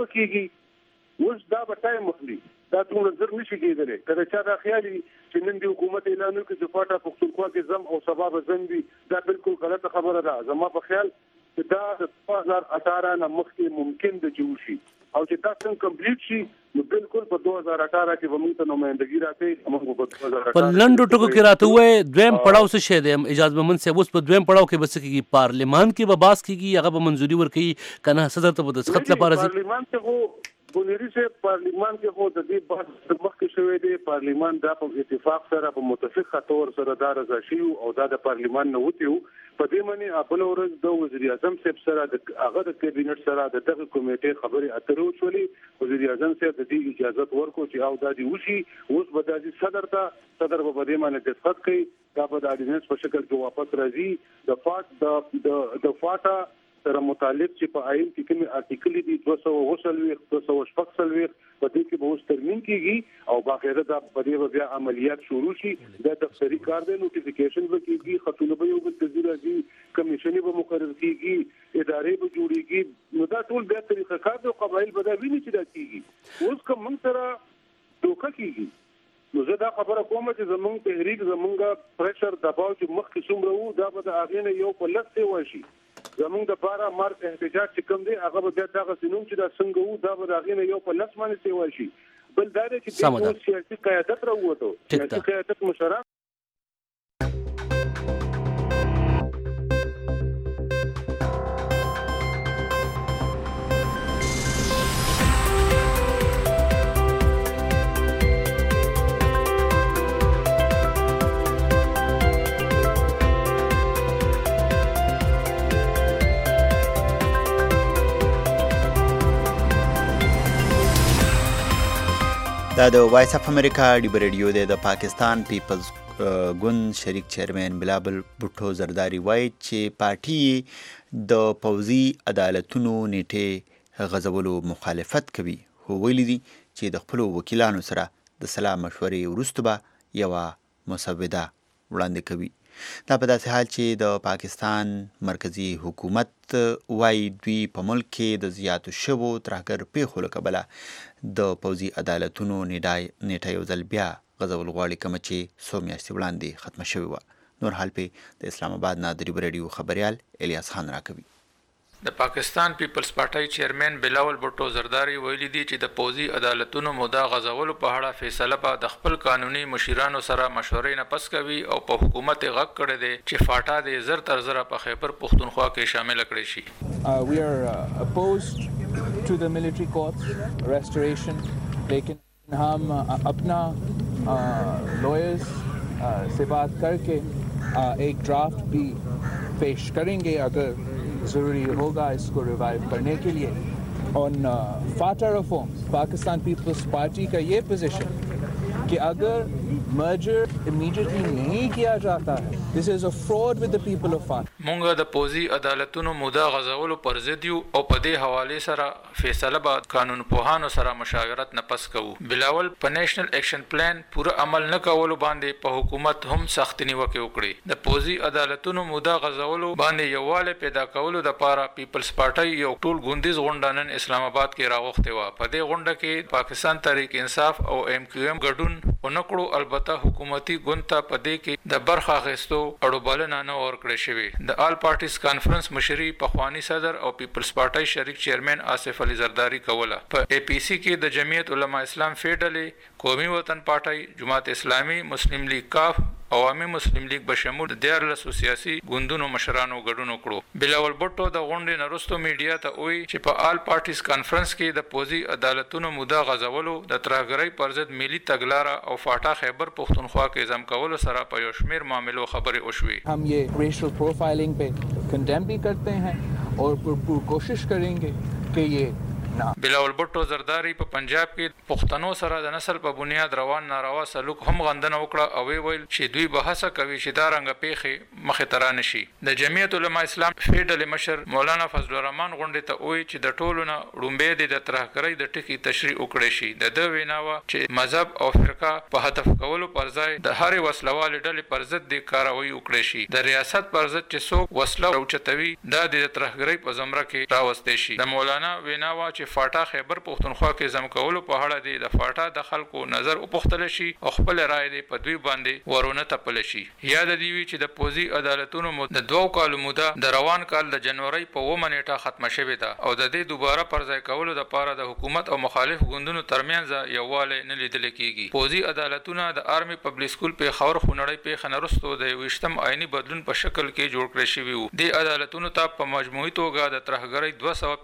وکیږي اوس دا به ټایم مخلي دا ټول نظر نشي کېدلی کله چې دا خیالي چې نن دی حکومت اعلان وکړي چې پټه پښتونخوا کې زم او سبب زم دي دا بالکل غلطه خبره ده زما په خیال چې دا د 2018 نه مخکې ممکن د جوړ شي او چې تاسو کمپلیټ شي نو بالکل په 2018 کې موږ ته نمائندګي راکې موږ په 2018 په لندو ټکو کې راته وې دویم پړاو څه شه د اجازه بمن سه اوس په دویم پړاو کې بس کېږي پارلیمان کې به باس کېږي هغه به منځوري ورکړي کنه صدر ته به دستخط لپاره پارلیمان ته هو بونری سے پارلیمان کې هو د دې بحث مخکې شوې دی پارلیمان دا په اتفاق سره په متفق تور سره دا رضا شي او دا د پارلیمان نه وتی په دې معنی خپل ورځ د وزیر اعظم صاحب سره د هغه د کابینټ سره د دغه کمیټې خبرې اترو شولې وزیر اعظم صاحب د دې اجازه ورکړو چې او دا دی وشي اوس به د صدر په دې معنی دستخط کوي دا په د اډیننس په شکل کې واپس راځي د فاټا سره متعلق چې په آئین کې کوم آرټیکل دي 240 په دې کې به اوس ترمیم کیږي او باقاعده دا په دې بیا عملیات شروع شي د دفتری کار د نوټیفیکیشن به کیږي خطونه به یو بل تزیر راځي کمیشن به مقرر کیږي ادارې به جوړیږي نو دا ټول بیا طریقه کار د قبایل به دا ویني چې دا کیږي اوس کوم من سره دوکه کیږي نو زه دا خبره کوم چې زمونږ تحریک زمونږ پریشر دباو چې مخکې څومره وو دا به د هغې نه یو په لس څه وشي زمونږ د پاره مارک احتجاج چې کوم دی هغه به بیا دغه سينوم چې دا څنګه وو دا به هغې نه یو په لس باندې څه وشي بل دا دی چې د سیاسي قیادت راووتو سیاسي قیادت مشران دا د وایس اف امریکا ډیبر ریډیو د پاکستان پیپلز ګوند شریک چیرمن بلابل بوټو زرداری وایي چې پارټي د پوځي عدالتونو نیټه غځولو مخالفت کوي خو ویلي دي چې د خپل وکیلانو سره د سلا مشورې وروسته به یوه مسوده وړاندې کوي دا په داسې حال چې د پاکستان مرکزی حکومت وایي دوی په ملک کې د زیاتو شوو ترهګر پیښو له کبله د پوځي عدالتونو نیټه یو ځل بیا غځول غواړي کومه چې څو میاشتې وړاندې ختمه شوې وه نور حال پې د اسلام آباد نه د ریډیو خبریال الیاس خان راکوي د پاکستان پیپلز پارټي چیرمن بلاول بوټو زرداری ویلي دي چې د پوځي عدالتونو موده غځولو په اړه فیصله به د خپل قانوني مشیرانو سره مشورې نه پس کوي او په حکومت غږ کړی دی چې فاټا د زر تر زره په خیبر پښتونخوا کې شامل کړي شي. We are opposed to the military courts restoration लेकिन हम अपना lawyers से बात करके एक ड्राफ्ट भी पेश करेंगे अगर ज़रूरी होगा इसको रिवाइव करने के लिए on FATA reforms, Pakistan People's Party का ये पोजीशन कि अगर merger immediately नहीं किया जाता है, this is a fraud with the people of FATA. مونږ د پوزي عدالتونو موده غزولو پر ضد یو او په دې حواله سره فیصله بعد قانون پوهانو سره مشاورت نه پس کوو. بلاول په نېشنل اکشن پلان پوره عمل نه کولو باندې په حکومت هم سخت نیوکه وکړي. د پوزي عدالتونو موده غزولو باندې یواله پیدا کولو د پاره پیپلز پارټي یو ټول غوندیز غونډه نن اسلام آباد کې راغوښته و. په دې غونډه کې پاکستان تحریک انصاف او MQM ګډون ونکړو. البته حکومتي ګوند په دې کې د برخه اخیستو اړوبالنه نه ورکړې شوی. د آل پارټیز کانفرنس مشري پخوانی صدر او پیپلز پارټي شریک چیرمن آصف علي زرداری کوله. په APC کې د جمعیت علما اسلام فیډلې، قومي وطن پارټي، جماعت اسلامي، مسلم لیگ کاف، عوامي مسلم لیگ بشمول د 14 سیاسي ګوندونو مشرانو ګډون وکړو. بلاول بټو د غونډې نرستو میډیا ته وایي چې په آل پارټیز کانفرنس کې د پوزي عدالتونو موده غزولو د ترهګرۍ پر ضد ملي تګلاره او فاټا خیبر پښتونخوا کې ځم کولو سره په یو شمیر معاملو خبرې وشوي. हम ये रेशियल प्रोफाइलिंग पे कंडेम भी करते हैं और भरपूर कोशिश करेंगे कि ये بلاول بټو زرداری په پنجاب کې پښتنو سره د نسل په بنیاد روان ناروا سلوک هم غندنه وکړه او ویل چې دوی به هڅه کوي چې دا رنګ پیخي مخه ترانه شي. د جمعیت علما اسلام فیډل مشر مولانا فضل الرحمن غونډه ته وایي چې د ټولو نه وړومبې د ترهګرۍ د ټکی تشریح وکړي شي. د ویناوه چې مذهب او فرقه په هدف کولو پر ځای د هر وسلوال ډلې پر ضد د کاروي وکړي شي. د ریاست پر ضد چې څوک وسله اوچتوي دا د ترهګرۍ په زمره کې راوستي شي. د مولانا ویناوه چې فاټا خیبر پښتونخوا کې زم کولو په اړه دی د فاټا د خلکو نظر او پختل شي او خپل رائے دی په دوی باندې ورونه تپل شي. یاد دی وی چې د پوزي عدالتونو د 2 کالو موده د روان کال د جنوري په 9 نیټه ختمه شوې ده او د دې دوباره پر ځای کولو د پاره د حکومت او مخالف ګوندونو ترمنځ یوواله نه لیدل کیږي. پوزي عدالتونه د آرمي پبلک سکول په خور خونړی په خنرستو د 20م آئینی بدلون په شکل کې جوړ کړی شوی وو. د عدالتونو ته په مجموعي توګه د ترهګرۍ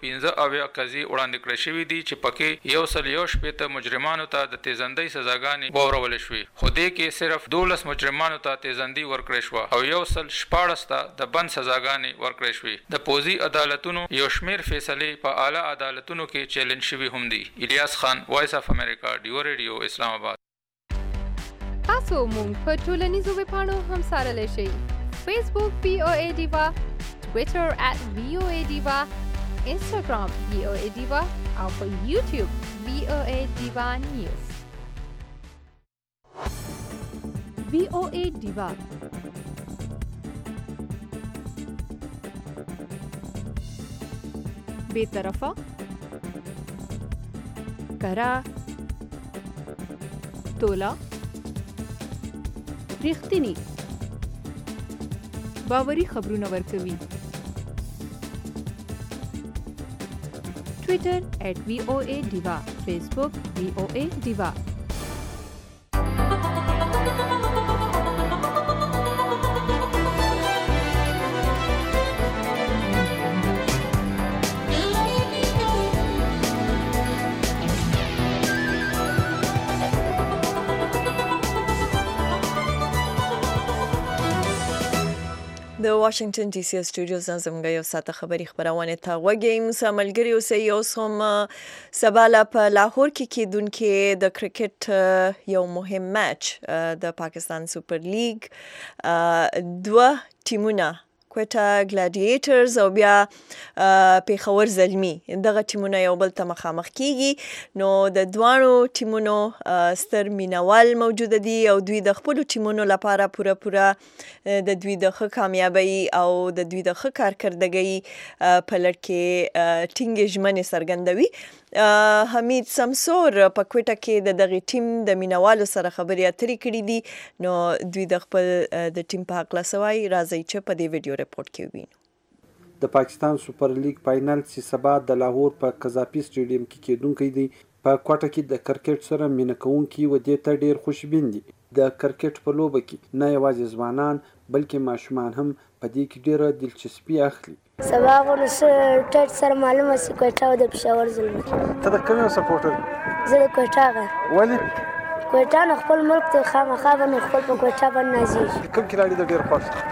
215 قضیې وړاندې کړې شوې دي چې پکې 118 مجرمانو ته د تیزندۍ سزاګانې واورول شوې. خو دې کې صرف 12 مجرمانو ته تیزندۍ ورکړې شو او 114 ته د بند سزاګانې ورکړې شوې. د پوزي عدالتونو یو شمیر فیصلې په اعلی عدالتونو کې چیلنج شوي هم دي. الیاس خان، وایس اف امریکا، ډیو ریډیو، اسلام آباد. تاسو مونږ په ټولنیزو ویبپاڼو هم سارلی شئ. فیسبوک VOA ډیوا، ټویټر @VOA ډیوا، انسټاګرام VOA ډیوا او په یوټیوب VOA ډیوا نیوز. VOA ډیوا بے طرفه، کرا، تولا، ریښتینی، باوري خبرونه ورکوي. Twitter @VOA Diva, Facebook VOA Diva. د واشنگټن ډي سي سټوډیوز نه زموږ یو ساعته خبري خبرونه ته وګورئ. موږ ملګری اوسئ. اوس هم سبا په لاهور کې کېدونکې د کرکټ یو مهم میچ د پاکستان سوپر لیگ 2 ټیمونه کوټا ګلاډیټرز او بیا پیښور زلمی دغه ټیمونه یو بل ته مخامخ کیږي. نو د دوانو ټیمونو ستر مینوال موجود دي او دوی د خپل ټیمونو لپاره پوره د دوی د ښه کامیابی او د دوی د ښه کارکردګۍ په لړ کې ټینګې ژمنې څرګندوي. حمید سمسور په کوټه کې د دغه ټیم د مینوالو سره خبرې اترې کړې دي. نو دوی د خپل د ټیم په حق لاسوي راځي چې په دې ویډیو ریپورت کې وینو. د پاکستان سوپر لیگ فائنل چې سبا د لاهور په قذافي سټیډیم کې کېدونکی دی. په کوټه کې د کرکټ سره مینه کوونکي و دې ته ډیر خوشبین دي. د کرکټ په لوبه کې نه یوازې ځوانان بلکې ماشومان هم په دې کې ډیره دلچسپي اخلي. سبا غوښه ټټ سره معلومه سي کوټه او د پېښور زلمی. ته د کوم سپورټر؟ زه د کوټه غه. ولی؟ کوټه نه خپل ملک ته خامخا باندې خپل په کوټه باندې نازي. کوم کلاړي د ډیر خوښ؟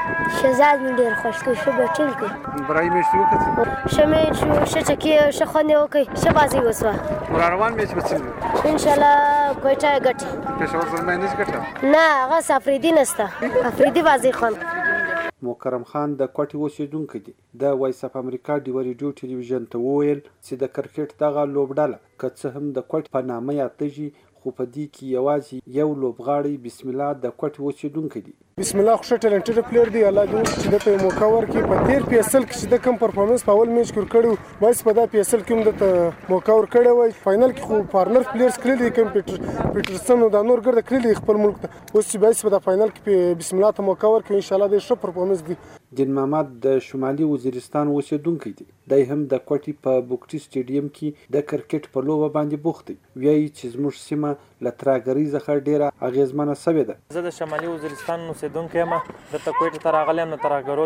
شهزاد مې ډېر خوښ کړي، ښه بیټینګ کوي. برایي میچ دې وکتل؟ ښه میچ و، ښه چکې، ښه خوند یې وکړ، ښه بازي وسوه. را روان میچ به څنګه؟ انشاءالله کویټه یې ګټي. پېښور زلمی نه ګټه؟ نه هغه افریدي نشته، افریدي بازي خوند. مکرم خان د کوټې اوسېدونکی دی. د وایس اف امریکا ډیو ریډیو ټلویزیون ته وویل چې د کرکټ دغه لوبډله که څه هم د کوټې په نامه یادېږي خو په دې کې یوازې یو لوبغاړی بسم الله د کوټې اوسېدونکی دی. بسم الله خو ښه ټیلنټډ پلیر دی، الله دې وکړي چې ده ته یې موقع ورکړي. په تېر PSL کې چې ده کوم پرفارمنس په اول میچ کې ورکړی و بس په دا PSL کې هم ده ته موقع ورکړی وای. فاینل کې خو فارنر پلیرز کړي دي کوم پیټرسن او دا نور ګرده کړي دي خپل ملک ته. اوس چې بس په دا فاینل کې بسم الله ته موقع ورکړي انشاءالله دې ښه پرفارمنس دی. دین محمد د شمالي وزیرستان اوسېدونکی دی. دی هم د کوټې په بوکټي سټیډیم کې د کرکټ په لوبه باندې بوخت دی. وایي چې زموږ سیمه له ترهګرۍ څخه ډېره اغېزمنه سوې ده. زه د شمالي وزیرستان اوسېدونکی یم، دلته کوټې ته راغلی یم. د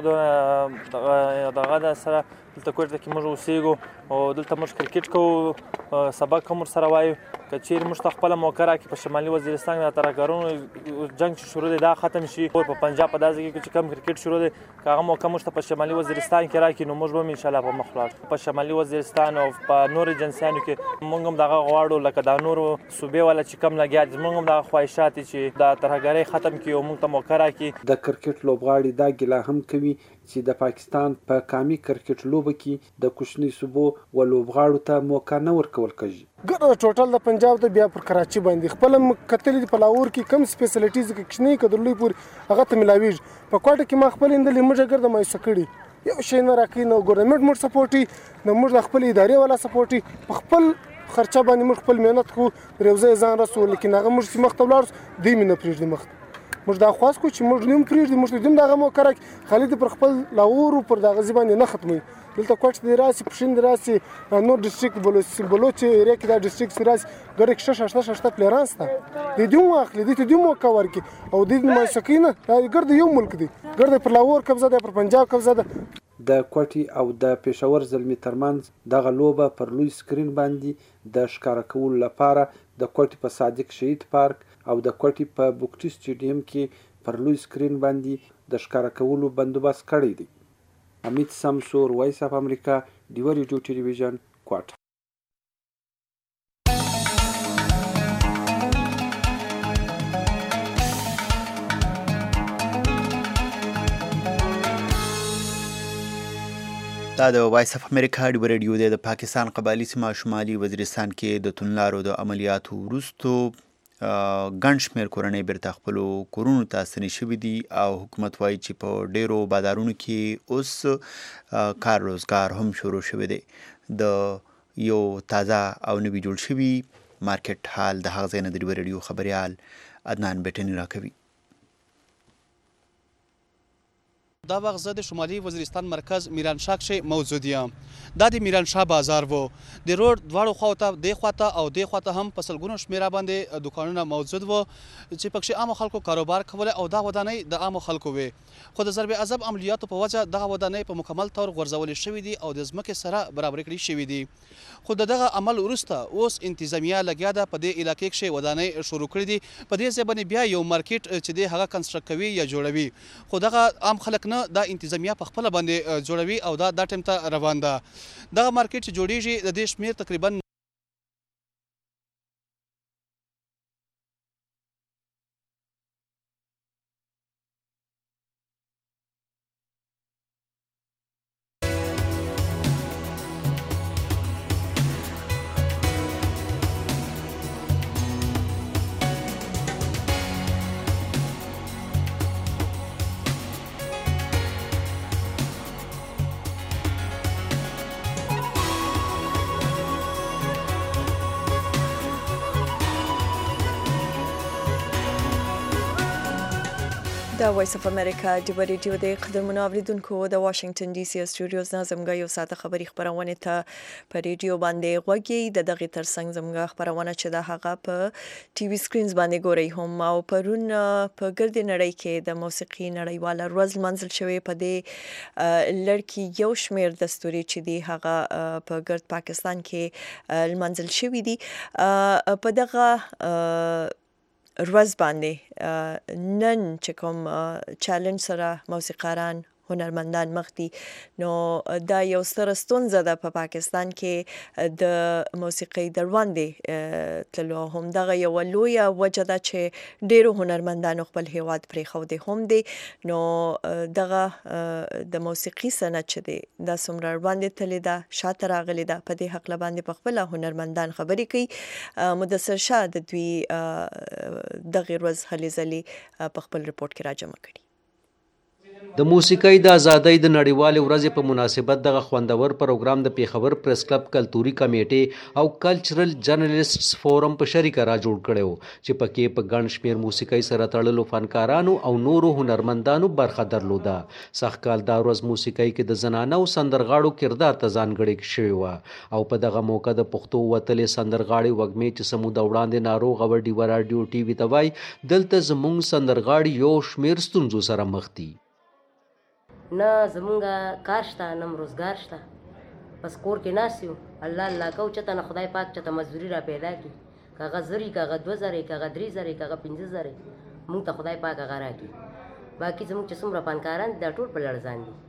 ترهګرو دغه د سره دلته کوټې کې موږ اوسېږو او دلته موږ کرکټ کوو، سبق هم ورسره وایو. که چیرې موږ ته خپله موقع راکړي په شمالي وزیرستان کې د ترهګرونو جنګ چې شروع دی دا ختم شي، په پنجاب په داسې کې چې کم کرکټ شروع دی که هغه موقع موږ ته په شمالي وزیرستان کې راکړي نو موږ به هم انشاءالله په مخ ولاړ. په شمالي وزیرستان او په نورو ایجنسیانو کې موږ هم دغه غواړو لکه دا نورو صوبې والا چې کم لګیا دي زموږ هم دغه خواهشات دي چې دا ترهګرۍ ختم کړي او موږ ته موقع راکړي. د کرکټ لوبغاړي دا ګیله هم کوي چې د پاکستان په قامي کرکټ لوبه کې د کوچني صوبو و لوبغاړو ته موقع نه ورکول کېږي. ګټه ټوټل د پنجاب د بیا پر کراچي باندې خپل کتلې د پلاور کې کم سپیشلیټیز کې کښنی کډلوي پور هغه ته ملاویږي. په کوټه کې ما خپل اندلې موږ ګرځم مایسه کړي یو شی نه راکې نو ګورنمنت موږ سپورټي نو موږ خپل ادارې والا سپورټي په خپل خرچه باندې موږ خپل مهنت کو روزه ځان رسول لیکن هغه موږ مخ ته ولاړ دی مینه پریږدي مخ موږ دا خواست کو چې موږ نیم پریږدي موږ دیم دغه مو کرک خالد پر خپل لاور پر دغه ځبان نه ختمي دلته کوټ دی راسي پښین دی راسي نور ډیسټریکټ بلوچ ایریا کې دا ډیسټریکټ سراس ګرک شش پلیرانس ته د دې واخلې د دې مو کور کې او د دې ما سکینه دا ګرد یو ملک دی ګرد پر لاور قبضه ده پر پنجاب قبضه ده. د کوټي او د پېښور زلمی ترمنځ دغه لوبه پر لوی سکرین باندې د ښکارا کولو لپاره د کوټي په صادق شهید پارک او د کوټي په بوکټي سټیډیم کې پر لوی سکرین باندې د ښکارا کولو بندوبست کړی دی. امید سمسور وایس اف امریکا ډیو ریډیو ټلویزیون کوټه. دا د وایس اف امریکا ډیو ریډیو د پاکستان قبایلی سیمه شمالي وزیرستان کې د تونلارو د عملیاتو وروستو ګڼ شمېر کورنۍ بیرته خپلو کورونو ته ستنې شوي دي او حکومت وایي چې په ډیرو بازارونو کې اوس کار روزګار هم شروع شوی دی. د یو تازه او نوي جوړ شوي مارکیټ حال د هغه ځای نه د ډیو ریډیو خبریال عدنان بیټني راکوي. دا وخت زه د شمالي وزیرستان مرکز میرانشاه کښې موجود یم. دا د میرانشاه بازار و. د روډ دواړو خواته دې خواته او دې خواته هم په سلګونو شمېره باندې دوکانونه موجود وو چې پکښې عامو خلکو کاروبار کولی او دا ودانۍ د عامو خلکو وې. خو د ضرب عذاب عملیاتو په وجه دغه ودانۍ په مکمل طور غورځولې شوي دي او د ځمکې سره برابرې کړي شوي دي. خو د دغه عمل وروسته اوس انتظامیه لګیا ده په دې علاقې کښې ودانۍ شروع کړي دي. په دې ځای باندې بیا یو مارکیټ چې دی هغه کنسټرکټ کوي یا جوړوي خو دغه عام خلک دا انتظامیه په خپله باندې جوړوي او دا ټایم ته روان ده. دغه مارکیټ چې جوړیږي د دې شمېر تقریبا د وایس اف امریکا ډیو ریډیو د قدرمنو اوریدونکو د واشنگټن ډي سي سټوډیوز نه زموږ یو ساعته خبري خبرونه ته په ریډیو باندې غوږی د دغه ترڅنګ زموږ خبرونه چې د هغه په ټي وي سکرینز باندې ګوري هم او پرون په ګرد نړۍ کې د موسیقي نړیواله ورځ منځل شوی په دې لړکی یو شمیر دستوري چې دی هغه په ګرد پاکستان کې منځل شوی دی. په دغه ورځ باندې نن چې کوم چیلنج سره موسیقاران هنرمندان مخ دي نو دا یو ستره ستونزه ده په پاکستان کې د موسیقي دروندې تلو هم دغه یو لویه وجه ده چې ډیرو هنرمندانو خپل هیواد پرېښودی هم دي نو دغه د موسیقي صنعت چې دی دا څومره وړاندې تللی ده شاته راغلی ده په دې هکله باندې په خپله هنرمندان خبرې کوي مدثر شاه د دوی دغه ورځ هلې ځلې په خپل رپورټ کې راجمع کړي د موسیقۍ د ازادۍ د نړیوالې ورځې په مناسبت دغه خوندور پروګرام د پیښور پریس کلب کلتوري کمیټې او کلچرل جرنالستس فورم په شریکه را جوړ کړی و چې پکې په ګڼ شمېر موسیقۍ سره تړلو فنکارانو او نورو هنرمندانو برخه درلوده. سږکال دا ورځ موسیقۍ کې د زنانه او سندرغاړو کردار ته ځانګړې شوې وه او په دغه موقع د پښتو وتلې سندرغاړې وږمې چې سموده وړاندې ناروغه وه ډیوه راډیو ټي وي ته وایي دلته زموږ سندرغاړي یو شمېر ستونزو سره مخ دي. نه زمونږ کار شته نه روزګار شته بس کور کې ناست یو الله الله کو چېرته نه خدای پاک چېرته مزدوري را پیدا کړي که هغه زر وي که هغه 2000 که هغه 3000 که هغه 15000 مونږ ته خدای پاک هغه راکړي باقي زموږ چې څومره فنکاران دي دا ټول په لړزان دي.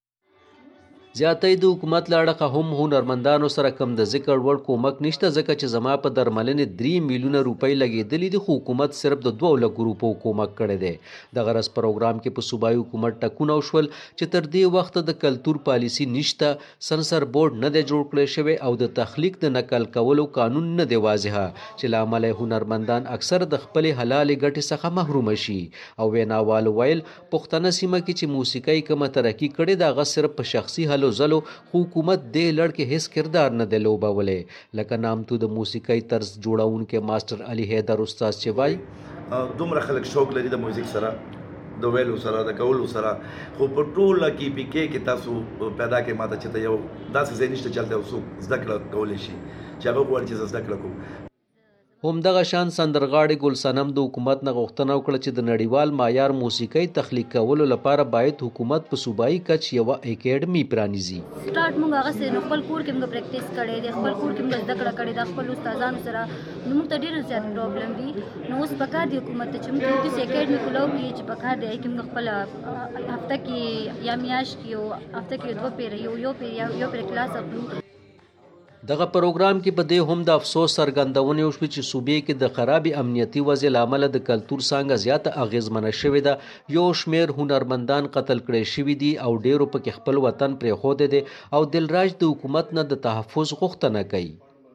زیاتې د حکومت له اړخه هم هنرمندانو سره کم د ذکر وړ کومک نشته ځکه چې زما په درملنې 3 میلیونه روپۍ لګېدلي دي خو حکومت صرف د 2 لکو روپو کومک کړی دی. دغه ورځ پروګرام کې په صوبایي حکومت ټکونه وشول چې تر دې وخته د کلتور پالیسي نشته سنسر بورډ نه دی جوړ کړی شوی او د تخلیق د نقل کولو قانون نه دی واضحه چې له امله هنرمندان اکثر د خپلې حلالې ګټې څخه محرومه شي او ویناوالو ویل پښتنه سیمه کې چې موسیقۍ کومه ترقي کړې ده هغه صرف په شخصي هلو ځلو خو حکومت دې لړ کې هیڅ کردار نه دی لوبولی لکه نامتو د موسیقۍ طرز جوړونکی ماسټر علي حیدر استاد چې وایي دومره خلک شوق لري د موزیک سره د ویلو سره د کولو سره خو په ټوله کې پی کې تاسو پیدا کې ماته چې یو داسې ځای نشته چې هلته یو څوک زده کړه کولی شي چې هغه غواړي چې زه زده کړه کوم. همدغه شان سندرغاړي ګل صنم د حکومت نه غوښتنه وکړه چې د نړیوال معیار موسیقۍ تخلیق کولو لپاره باید حکومت په صوبایي کچ یوه اکیډمي پرانیزي. سٹارټ موږ هغسې نو خپل کور کې موږ پریکټیس کړی دی خپل کور کې موږ زده کړه کړې ده خپل استادانو سره نو موږ ته ډېر زیات پرابلم دي نو اوس پکار دی حکومت ته چې موږ داسې اکیډمي کولو کړي چې پکار دی چې موږ خپل هفته کې یا میاشت کې یو هفته کې 2 پیره یو پیره کلاس اخلو. دغه پروګرام کې په دې هم د افسوس څرګندونې وشوې چې صوبې کې د خرابې امنیتي وضع له امله د کلتور څانګه زیاته اغېزمنه شوې ده. یو شمېر هنرمندان قتل کړی شوي دي او ډېرو پکې خپل وطن پرېښودی دی او دلراج د حکومت نه د تحفظ غوښتنه کوي.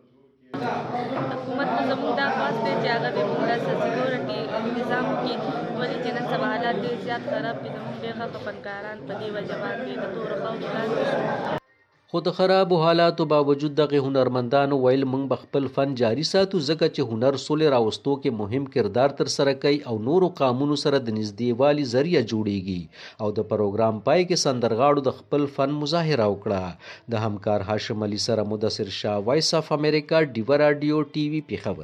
حکومت نو زموږ دا خواست دی چې هغه د موږ سره سکیورټي نظام وکړي ولې چې نن سبا حالات ډېر زیات خراب دي زموږ ډېر ښه فنکاران په دې وجه باندې د تورو خاورو لاندې شو. خو د خرابو حالاتو باوجود دغه هنرمندانو ویل موږ به خپل فن جاري ساتو ځکه چې هنر سولې راوستو کې مهم کردار ترسره کوي او نورو قامونو سره د نږدېوالي ذریعه جوړیږي او د پروګرام پای کې سندرغاړو د خپل فن مظاهره وکړه. د همکار هاشم علي سره مدثر شاه وایس اف امریکا ډیوه راډیو ټي وي پیښور.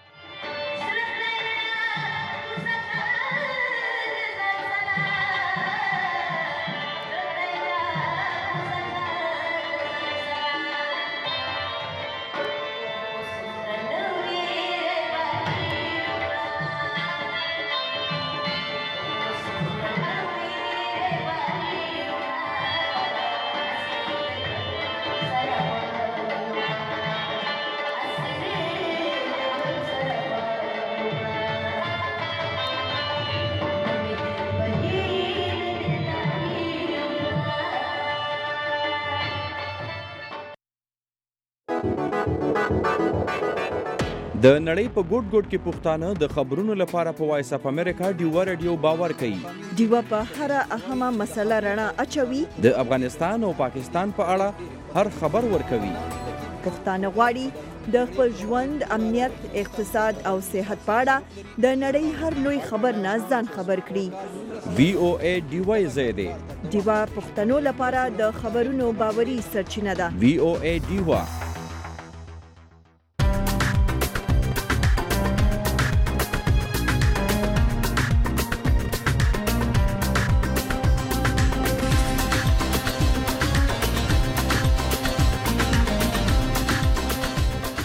د نړۍ په ګوټ ګوټ کې پښتانه د خبرونو لپاره په وایس اف امریکا ډیوه رادیو باور کوي. ډیوه په هر اهمه مسله رڼا اچوي. د افغانستان او پاکستان په اړه هر خبر ورکوي. پښتانه غواړي د خپل ژوند امنیت اقتصاد او صحت په اړه د نړۍ هر لوی خبر نه ځان خبر کړي. VOA ډیوه زیاده ډیوه پښتنو لپاره د خبرونو باوري سرچینه ده. VOA ډیوه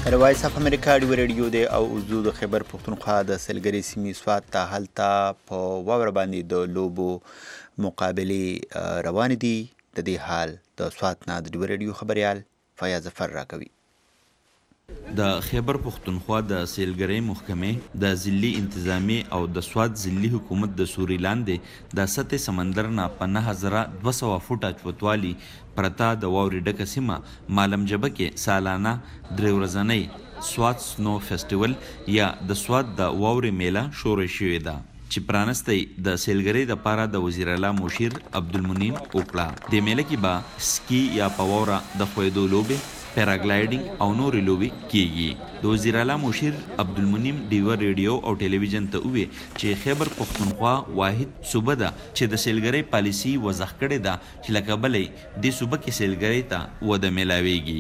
وایس اف امریکا ریډیو دی او اوزو د خیبر پښتونخوا د سلګری سیمې سوات ته هلته په واور باندې د لوبو مقابله روان دي. د دې حال د سوات نه د ریډیو خبريال فیاض ظفر راکوي. د خیبر پښتونخوا د سیلګری محکمې د ضلعي انتظامی او د سوات ضلعي حکومت د سوري لاندې د سطح سمندر نه په 9200 فوټه چوتوالي پرتا د واوري ډکه سیمه مالم جبه کې سالانه درې ورځنۍ سوات سنو فیسټیول یا د سوات د واوري میله شروع شوې ده چې پرانستی د سیلګری د پاره د وزیر اعلی مشیر عبدالمنیم وکړه. د میله کې به سکی یا پاورا د خویدو لوبې پیراګلایډینګ او نورې لوبې کیږي. د وزیر اعلی مشیر عبدالمنیم ډیور ریډیو او ټلویزیون ته وویل چې خیبر پښتونخوا واحد صوبه ده چې د سیلګری پالیسي وضع کړې ده چې لکه بلې د صوبه کې سیلګری ته وده ملاویږي.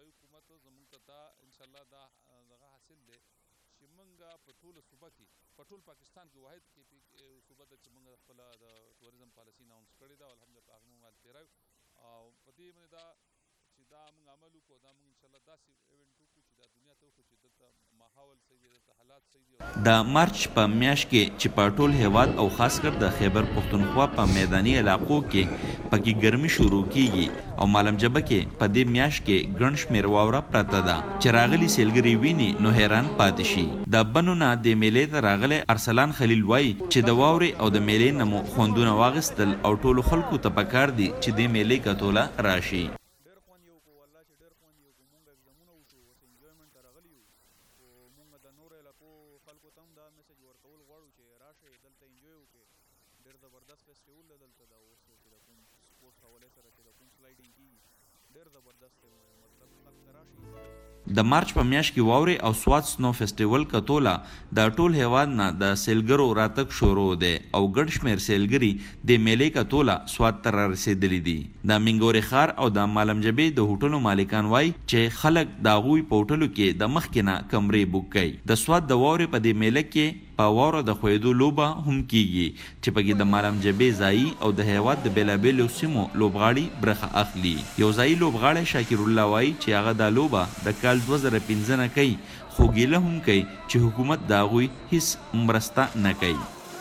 د مارچ په میاشت کې چې په ټول هیواد او خاص کر د خیبر پښتونخوا په میداني علاقو کې پکې ګرمي شروع کیږي او مالم جبه کې په دې میاشت کې ګڼ شمېر واوره پرته ده چې راغلي سیلګري ویني نو حیران پاتې شي. د بنونه د میلې ته راغلی ارسلان خلیل وایي چې د واورې او د میلې نه مو خوندونه واغستل او ټولو خلکو ته پکار دي چې د میلې کتوله راشي. د مارچ په میاشت کې واوري او سوات سنو فیسټیول کتوله د ټول هیواد نه د سیلګرو راتګ شروع دی او ګډ شمېر سیلګري د میلې کتوله سوات ته رارسېدلي دي. د منګورې ښار او د مالم جبې د هوټلو مالکان وایي چې خلک د هغوی په هوټلو کې د مخکې نه کمرې بوک کوي. د سوات د واورې په دې میله کې په واوره د خویدو لوبه هم کیږي چې پکې د مالم جبې ځایي او د هیواد د بیلابیلو سیمو لوبغاړي برخه اخلي. یو ځایي لوبغاړی شاکر الله وایي چې هغه دا لوبه د کال 2015 نه کوي خو ګیله هم کوي چې حکومت د هغوی هیڅ مرسته نه کوي.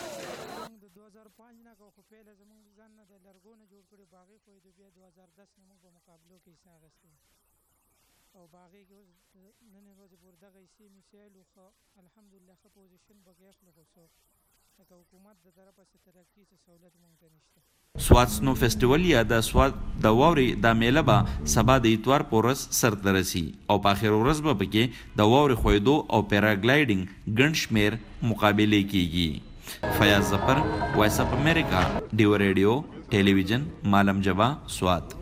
سوات سنو فیسټیول یا د سوات د واورې د میله به سبا د اتوار په ورځ سرته رسي او په اخر ورځ به پکې د واورې خویدو او پیراګلایډینګ ګڼ شمېر مقابلې کیږي. فیاض ظفر، وایس اف امریکا، ډیو ریډیو ټلویزیون، مالم جبا، سوات.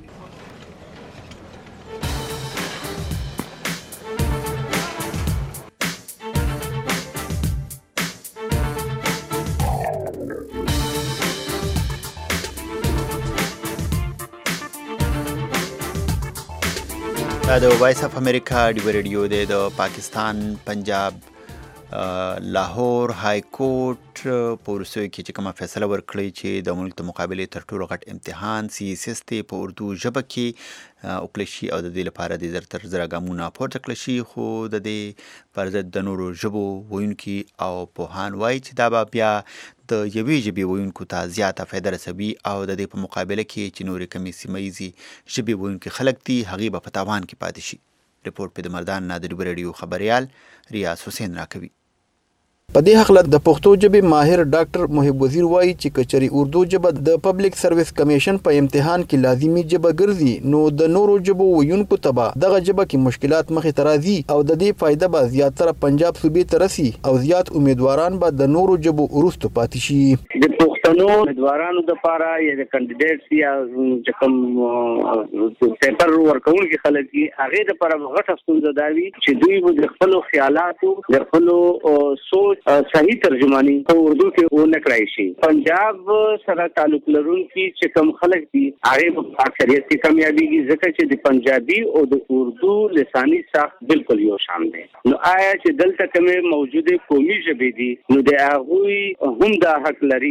د وایس اف امریکا ډیو ریډیو دی. د پاکستان پنجاب لاهور های کورټ په وروستیو کې چې کومه فیصله ورکړې چې د ملک د مقابلې تر ټولو غټ امتحان CSS ته په اردو ژبه کې وکړل شي او د دې لپاره د زرتر زره ګامونه پورته کړل شي، خو د دې پر ضد د نورو ژبو ویونکي او پوهان وایي چې دا به بیا د یوې ژبې ویونکو ته زیاته فایده رسوي او د دې په مقابله کې چې نورې کمې سیمه ییزې ژبې ویونکي خلک دي هغې به په تاوان کې پاتې شي. رپورټ په د مردان نه د ډیو ریډیو خبریال ریاض حسین راکوي. په دې حق د پښتو ژبې ماهر ډاکټر محب وزیر وایي چې کچري اردو ژبه د پبلک سرویس کمیشن په امتحان کې لازمي ژبه ګرځي نو د نورو ژبو ویونکو ته به دغه ژبه کې مشکلات مخې ته راځي او د دې فایده به زیاتره پنجاب صوبې ته رسي او زیات امیدواران به د نورو ژبو وروسته پاتې شي. د پښتنو امیدوارانو لپاره یا د کاندیدټس یا چې کوم پیپر ورکوونکي خلک دي هغې لپاره غټه ستونزه دا وي چې دوی د خپلو خیالاتو د خپلو سوچ صحیح ترجمانی په اردو کې ونه کړای شي. پنجاب سره تعلق لرونکي چې کوم خلک دي هغه په اکثریت کې کامیابیږي ځکه چې د پنجابي او د اردو لساني ساخت بالکل یو شان دي. نو آیا چې دلته کومه موجوده قومي ژبې دي نو د هغوی هم دا حق لري چې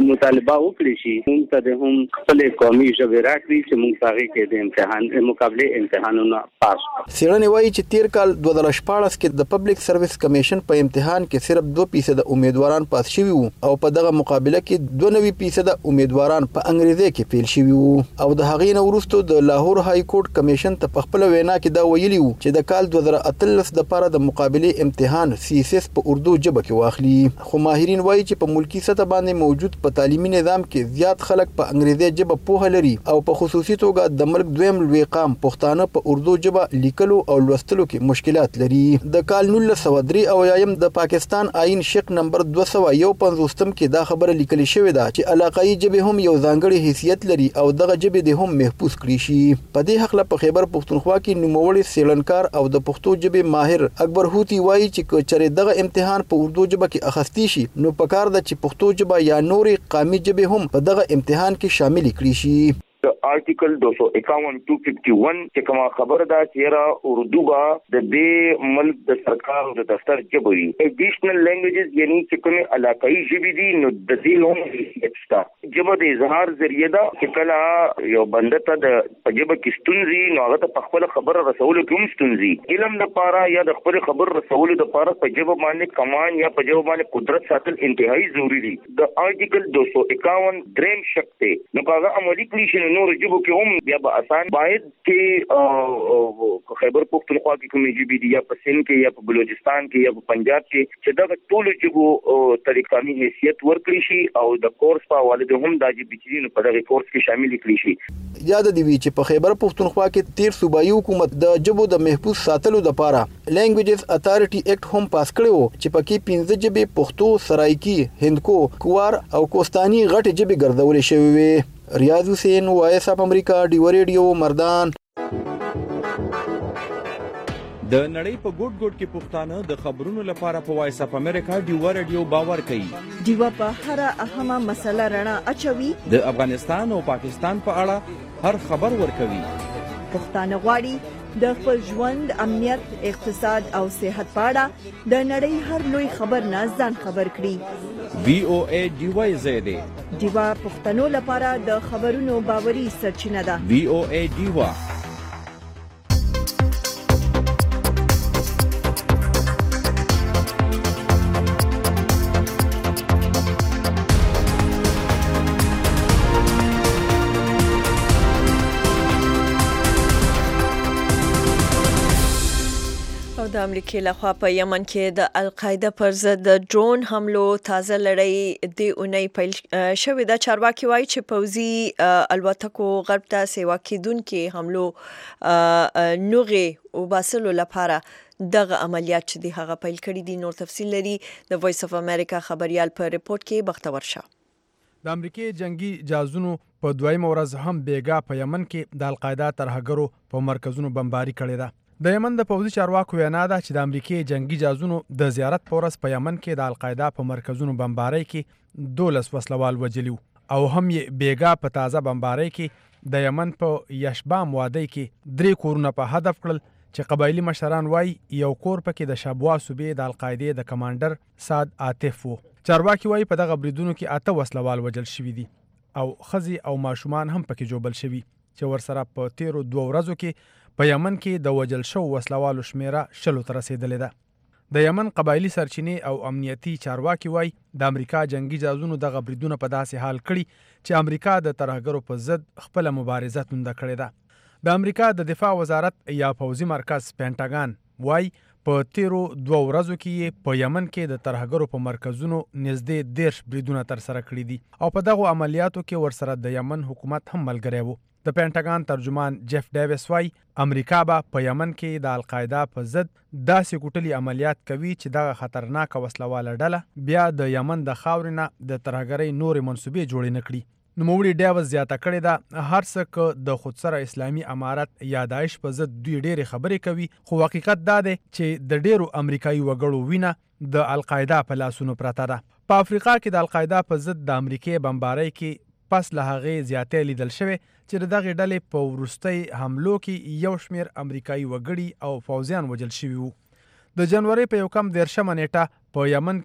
مطالبه وکړي شي موږ ته د هم خپل قومي ژبې راکړي چې موږ هغه کې د امتحان مقابله امتحانونه پاس کړو. څېړنې وایي چې تیر کال 2014 کې د پبلک سرویس کمیشن په امتحان کې صرف 2% امیدواران پاس شوي وو او په دغه مقابله کې 92% امیدواران په انګریزي کې فیل شوي وو او د هغې نه وروسته د لاهور های کورټ کمیشن ته په خپل وینا کې دا ویلي وو چې د کال 2013 لپاره د مقابله امتحان CSS په اردو ژبه کې واخلي. خو ماهرین وایي چې په ملکی سطح باندې موجود په تعلیمي نظام کې زیات خلک په انګریزي ژبه پوهه لري او په خصوصي توګه د ملک دویم لوی قام پښتانه په اردو ژبه لیکلو او لوستلو کې مشکلات لري. د کال 1903 د پاکستان آئین شق نمبر 251 کې دا خبره لیکل شوې ده چې علاقايي ژبې هم یو ځانګړی حیثیت لري او دغه ژبې د هم محفوظ کړي شي. په دې حق په خیبر پښتونخوا کې نوموړی څېړنکار او د پښتو ژبې ماهر اکبر هوتی وایي چې چېرې دغه امتحان په اردو ژبه کې اخیستی شي نو پکار ده چې پښتو ژبه یا نورې قامي ژبې هم په دغه امتحان کې شامل کړي شي. د آرټیکل 251 چې کومه خبره ده چې را اردو با د دې ملک د سرکار او د دفتر ژبه وي. ایډیشنل لینګویجز یعنی چې کومه علاقايي ژبې دي نو د دې هم حیثیت شته. ژبه د اظهار ذریعہ ده چې کله یو بنده ته د ژبه کې ستونزې نو هغه ته په خپل خبره رسولو کې هم ستونزې علم لپاره یا د خپل خبر رسولو لپاره په ژبه باندې کمان یا په ژبه باندې قدرت ساتل انتهایی ضروری دي. د آرټیکل 251 دریم شق ته نو هغه عملي کړی شي نور ژبو کې هم بیا به آسان باید چې خیبر پختونخوا کې کومې ژبې دي یا په سند کې یا په بلوچستان کې یا په پنجاب کې چې دا ټول ژبو طریقامي حیثیت ورکړي شي او د کورس په حواله د هم د ژبې چې نو په دغه کورس کې شامل کړي شي. یاد دی چې په خیبر پختونخوا کې تیر صوبایي حکومت د ژبو د محفوظ ساتلو لپاره لینګویجز اتھارټي ایکټ هم پاس کړی و چې پکې 15 ژبې پښتو، سرایکی، هندکو، کوار او کوستاني غټ ژبې ګرځولې شوې وي. ریاض حسین، وایس اف امریکا، ډیو ریډیو، مردان. د نړۍ په ګوټ ګوټ کې پښتانه د خبرونو لپاره په وایس اف امریکا ډیو ریډیو باور کوي. ډیو په هر اهمه مسله رڼا اچوي. د افغانستان او پاکستان په اړه هر خبر ورکوي. پښتانه غواړي د خپل ژوند، امنیت، اقتصاد او صحت په اړه د نړۍ هر لوی خبر نه ځان خبر کړي. VOA ډیو زیاده ډیو پښتنو لپاره د خبرونو باوري سرچینه ده. VOA ډیو. د امریکای لخوا په یمن کې د القاعده پر ضد د ډرون حملو تازه لړۍ د اونۍ پیل شوې ده. چارواکي وایي چې پوځي الوتکو غرب ته سیوا کېدونکو حملو نوغې وباسلو لپاره دغه عملیات چې دی هغه پیل کړي دي. نور تفصیل لري د وایس اف امریکا خبريال په ریپورت کې. بختور شه. د امریکای جنگي جهازونو په دویمه ورځ هم بیګا په یمن کې د القاعده ترهګرو په مرکزونو بمباري کړې ده. د یمن د پوځي چارواکو وینا ده چې د امریکای جنگي جهازونو د زیارت په ورځ په یمن کې د القاعده په مرکزونو بمباري کې 12 وسلوال وجلي او هم یې بیګا په تازه بمباري کې د یمن په یشبام وادي کې 3 کورونه په هدف کړل چې قبایلی مشران وایي یو کور پکې د شابوا صوبې د القاعده د کمانډر سعد عاطف وو. چارواکي وایي په دغه بریدونو کې 8 وسلوال وجل شوي دي او خزي او ماشومان هم پکې جوبل شوي چې ورسره په تیرو 2 ورځو کې په یمن کې د وجل شو وسلوالو شمیره 10 ته رسیدلې ده. د یمن قبایلی سرچینې او امنیتي چارواکي وایي د امریکا جنگي جهازونو دغه بریدونه په داسې حال کړي چې امریکا د ترهګرو په ضد خپل مبارزه تونده کړې ده. د امریکا د دفاع وزارت یا پوځي مرکز پینټاګان وایي په تیرو 2 ورځو کې په یمن کې د ترهګرو په مرکزونو نږدې 10 بریدونه ترسره کړي دي او په دغه عملیاتو کې ورسره د یمن حکومت هم ملګری وو. د پینټاګان ترجمان جیف ډیویس وایي امریکا به په یمن کې د القاعده په ضد داسې کوټلي عملیات کوي چې دغه خطرناکه وسلواله ډله بیا د یمن د خاورې نه د ترهګرۍ نورې منصوبې جوړې نه کړي. نوموړي ډیویس زیاته کړې ده هر څه د خودسره اسلامي امارت یا داعش په ضد دوی ډېرې خبرې کوي خو حقیقت دا دی چې د ډېرو امریکایي وګړو وینه د القاعده په لاسونو پرته ده. په افریقا کې د القاعده په ضد د امریکای بمبارۍ کې پس له هغې زیاتې لیدل شوې چې د دغې ډلې په وروستۍ حملو کې یو شمېر امریکایي وګړي او پوځیان وژل شوي وو. د جنورۍ په 1 نیټه په یمن کې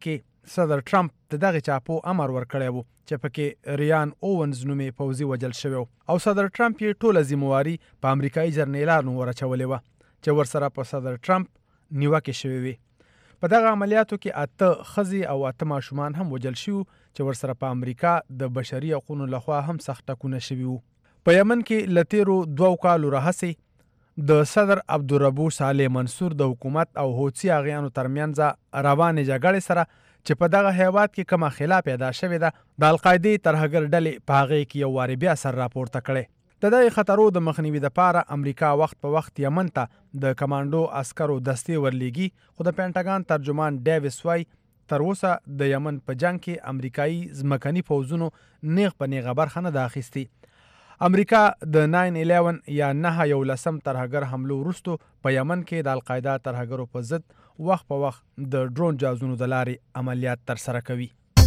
صدر ټرمپ د دغه چاپو امر ورکړی و چې پکې ریان اوونز نومې پوځي وجل شوی او صدر ټرمپ یې ټوله ذمواري په امریکایي جرنیلانو ورچولې وه چې ورسره په صدر ټرمپ نیوکې شوې وې. په دغه عملیاتو کې 8 ښځې او 8 ماشومان هم وجل شوي چې ورسره په امریکا د بشري حقونو لخوا هم سخت ټکونه شوي وو. په یمن کې له تیرو 2 کالو راهیسې د صدر عبدالربو صالح منصور د حکومت او حوثي اغیانو ترمنځ روانې جګړې سره چې په دغه هیواد کې کومه خلا پیدا شوې ده د القاعدې ترهګر ډلې په هغې کې یو وارې بیا سر راپورته کړی. د دغې خطرو د مخنیوي دپاره امریکا وخت په وخت یمن ته د کمانډو عسکرو دستې ورلیږي خو د پینټاګان ترجمان ډیویس وایي تر اوسه د یمن په جنگ کې امریکایي ځمکني پوځونو نیغ په نیغه برخه نه ده اخیستې. امریکا د 9/11 یا 9/11 ترهګر حملو وروستو په یمن کې د القاعده ترهګرو په ضد وخت په وخت د ډرون جهازونو د لارې عملیات ترسره کوي.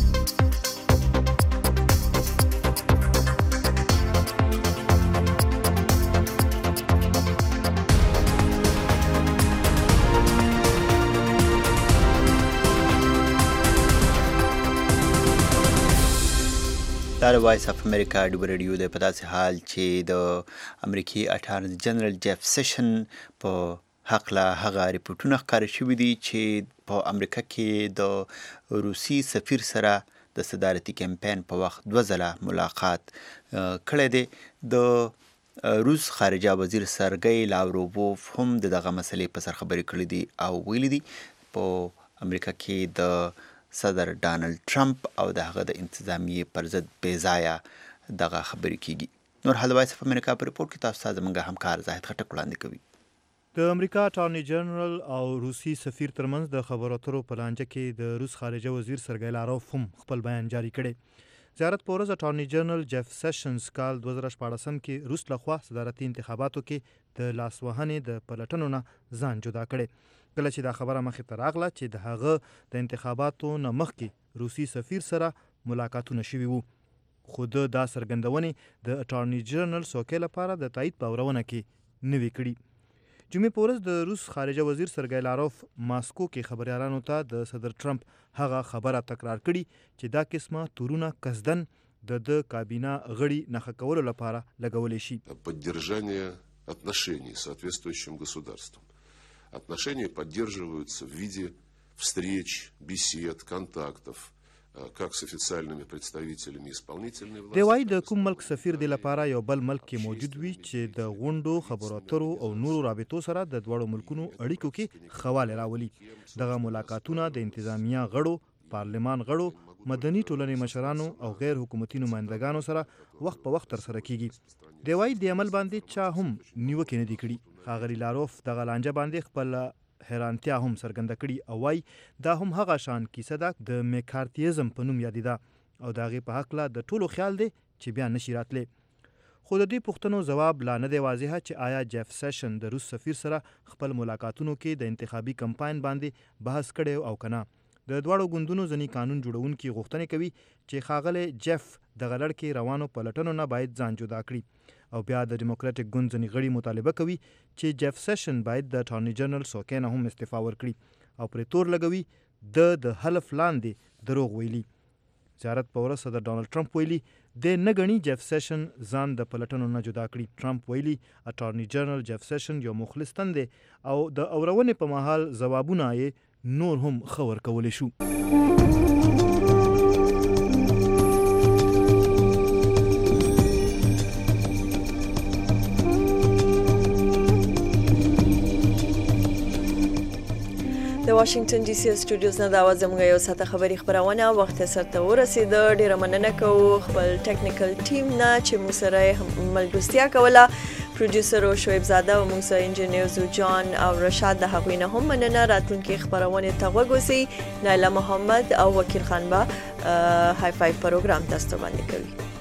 دا د وایس اف امریکا ډوبه رادیو دی. په داسې حال چې د امریکي اټارني جنرال جیف سیشن په حقله هغه ریپورټونه ښکاره شوي دي چې په امریکا کې د روسي سفیر سره د صدارتي کمپاین په وخت 2 ځله ملاقات کړی دی. د روس خارجه وزیر سرګی لاورووف هم دغه مسلې په سر خبرې کړې دي او ویلي دي په امریکا کې د صدر ډانلډ ټرمپ او د هغه د انتظامیې پر ضد بې ځایه دغه خبرې کیږي. نور حال وایس اف امریکا په ریپورټ کې تاسو ته زموږ همکار زاهد خټک وړاندې کوي. د امریکا اټارني جنرال او روسي سفیر ترمنځ د خبرو اترو په لانجه کې د روس خارجه وزیر سرګی لاروف هم خپل بیان جاری کړی. زیارت په ورځ اټارني جنرال جیف سیشنز کال 2014 کې روس لخوا صدارتي انتخاباتو کې د لاسوهنې د پلټنو نه ځان جدا کړی. کله چې دا خبره مخې ته راغله چې د هغه د انتخاباتو نه مخکې روسي سفیر سره ملاقاتونه شوي وو، خو د دا څرګندونې د اټارني جنرال څوکۍ لپاره د تایید په اورونه کې نه وي کړي. جمعې په ورځ د روس خارجه وزیر سرګی لاروف ماسکو کې خبریالانو ته د صدر ټرمپ هغه خبره تکرار کړي چې دا قسمه تورونه قصدن د کابینه غړي نښه کولو لپاره لګولی شي. Поддержание отношений с соответствующим государством. Отношения поддерживаются в виде встреч, бесед, контактов, как с официальными представителями исполнительной власти. دی وايي د کوم ملک سفیر دی لپاره یو بل ملک کې موجود وي چې د غونډو خبرو اترو او نورو رابطو سره د دواړو ملکونو اړیکو کې خواله راولي. دغه ملاقاتونه د انتظامیه غړو، پارلمان غړو، مدني ټولنې مشرانو او غیر حکومتي نمایندګانو سره وخت په وخت ترسره کیږي. دی وايي د عمل باندې چا هم نیوکې نه دي کړي. ښاغلي لاروف دغه لانجه باندې خپل حیرانتیا هم څرګنده کړي او وايي دا هم هغه شان کیسه ده د میکارتیزم په نوم یادېده او د هغې په هکله د ټولو خیال دی چې بیا نشي راتلی. خو د دې پوښتنو ځواب لا نه دی واضحه چې آیا جیف سیشن د روس سفیر سره خپل ملاقاتونو کې د انتخابي کمپاین باندې بحث کړی او که نه. د دواړو ګوندونو ځینې قانون جوړونکي غوښتنې کوي چې ښاغلی جیف دغه لړ کې روانو پلټنو نه باید ځان جدا کړي او بیا د ډیموکراټیک ګوند ځینې غړي مطالبه کوي چې جیف سیشن باید د اټارني جنرال څوکۍ نه هم استعفا ورکړي او پرې تور لګوي د حلف لاندې دروغ ویلي. زیارت په ورځ صدر ډانلډ ټرمپ ویلي د نه ګڼي جیف سیشن ځان د پلټنو نه جدا کړي. ټرمپ ویلي اټارني جنرال جیف سیشن یو مخلص تن دی او د اورونې په مهال ځوابونه یې نور هم ښه ورکولی شو. د واشنگټن ډي سي سټوډیوز نه دا و زموږ یو ساعته خبري خبرونه وخت سرته ورسېده. ډېره مننه کوو خپل ټیکنیکل ټیم نه چې موږ سره ملګرتیا کوله. پروډوسر او شعیب زاده او موږ سره انجینیر جان او رشاد د هغوی نه هم مننه. راتلونکي خبرونې ته غوږ اوسئ. نایله محمد او وکیل خان به های فایو پروګرام تاسو ته وړاندې کوي.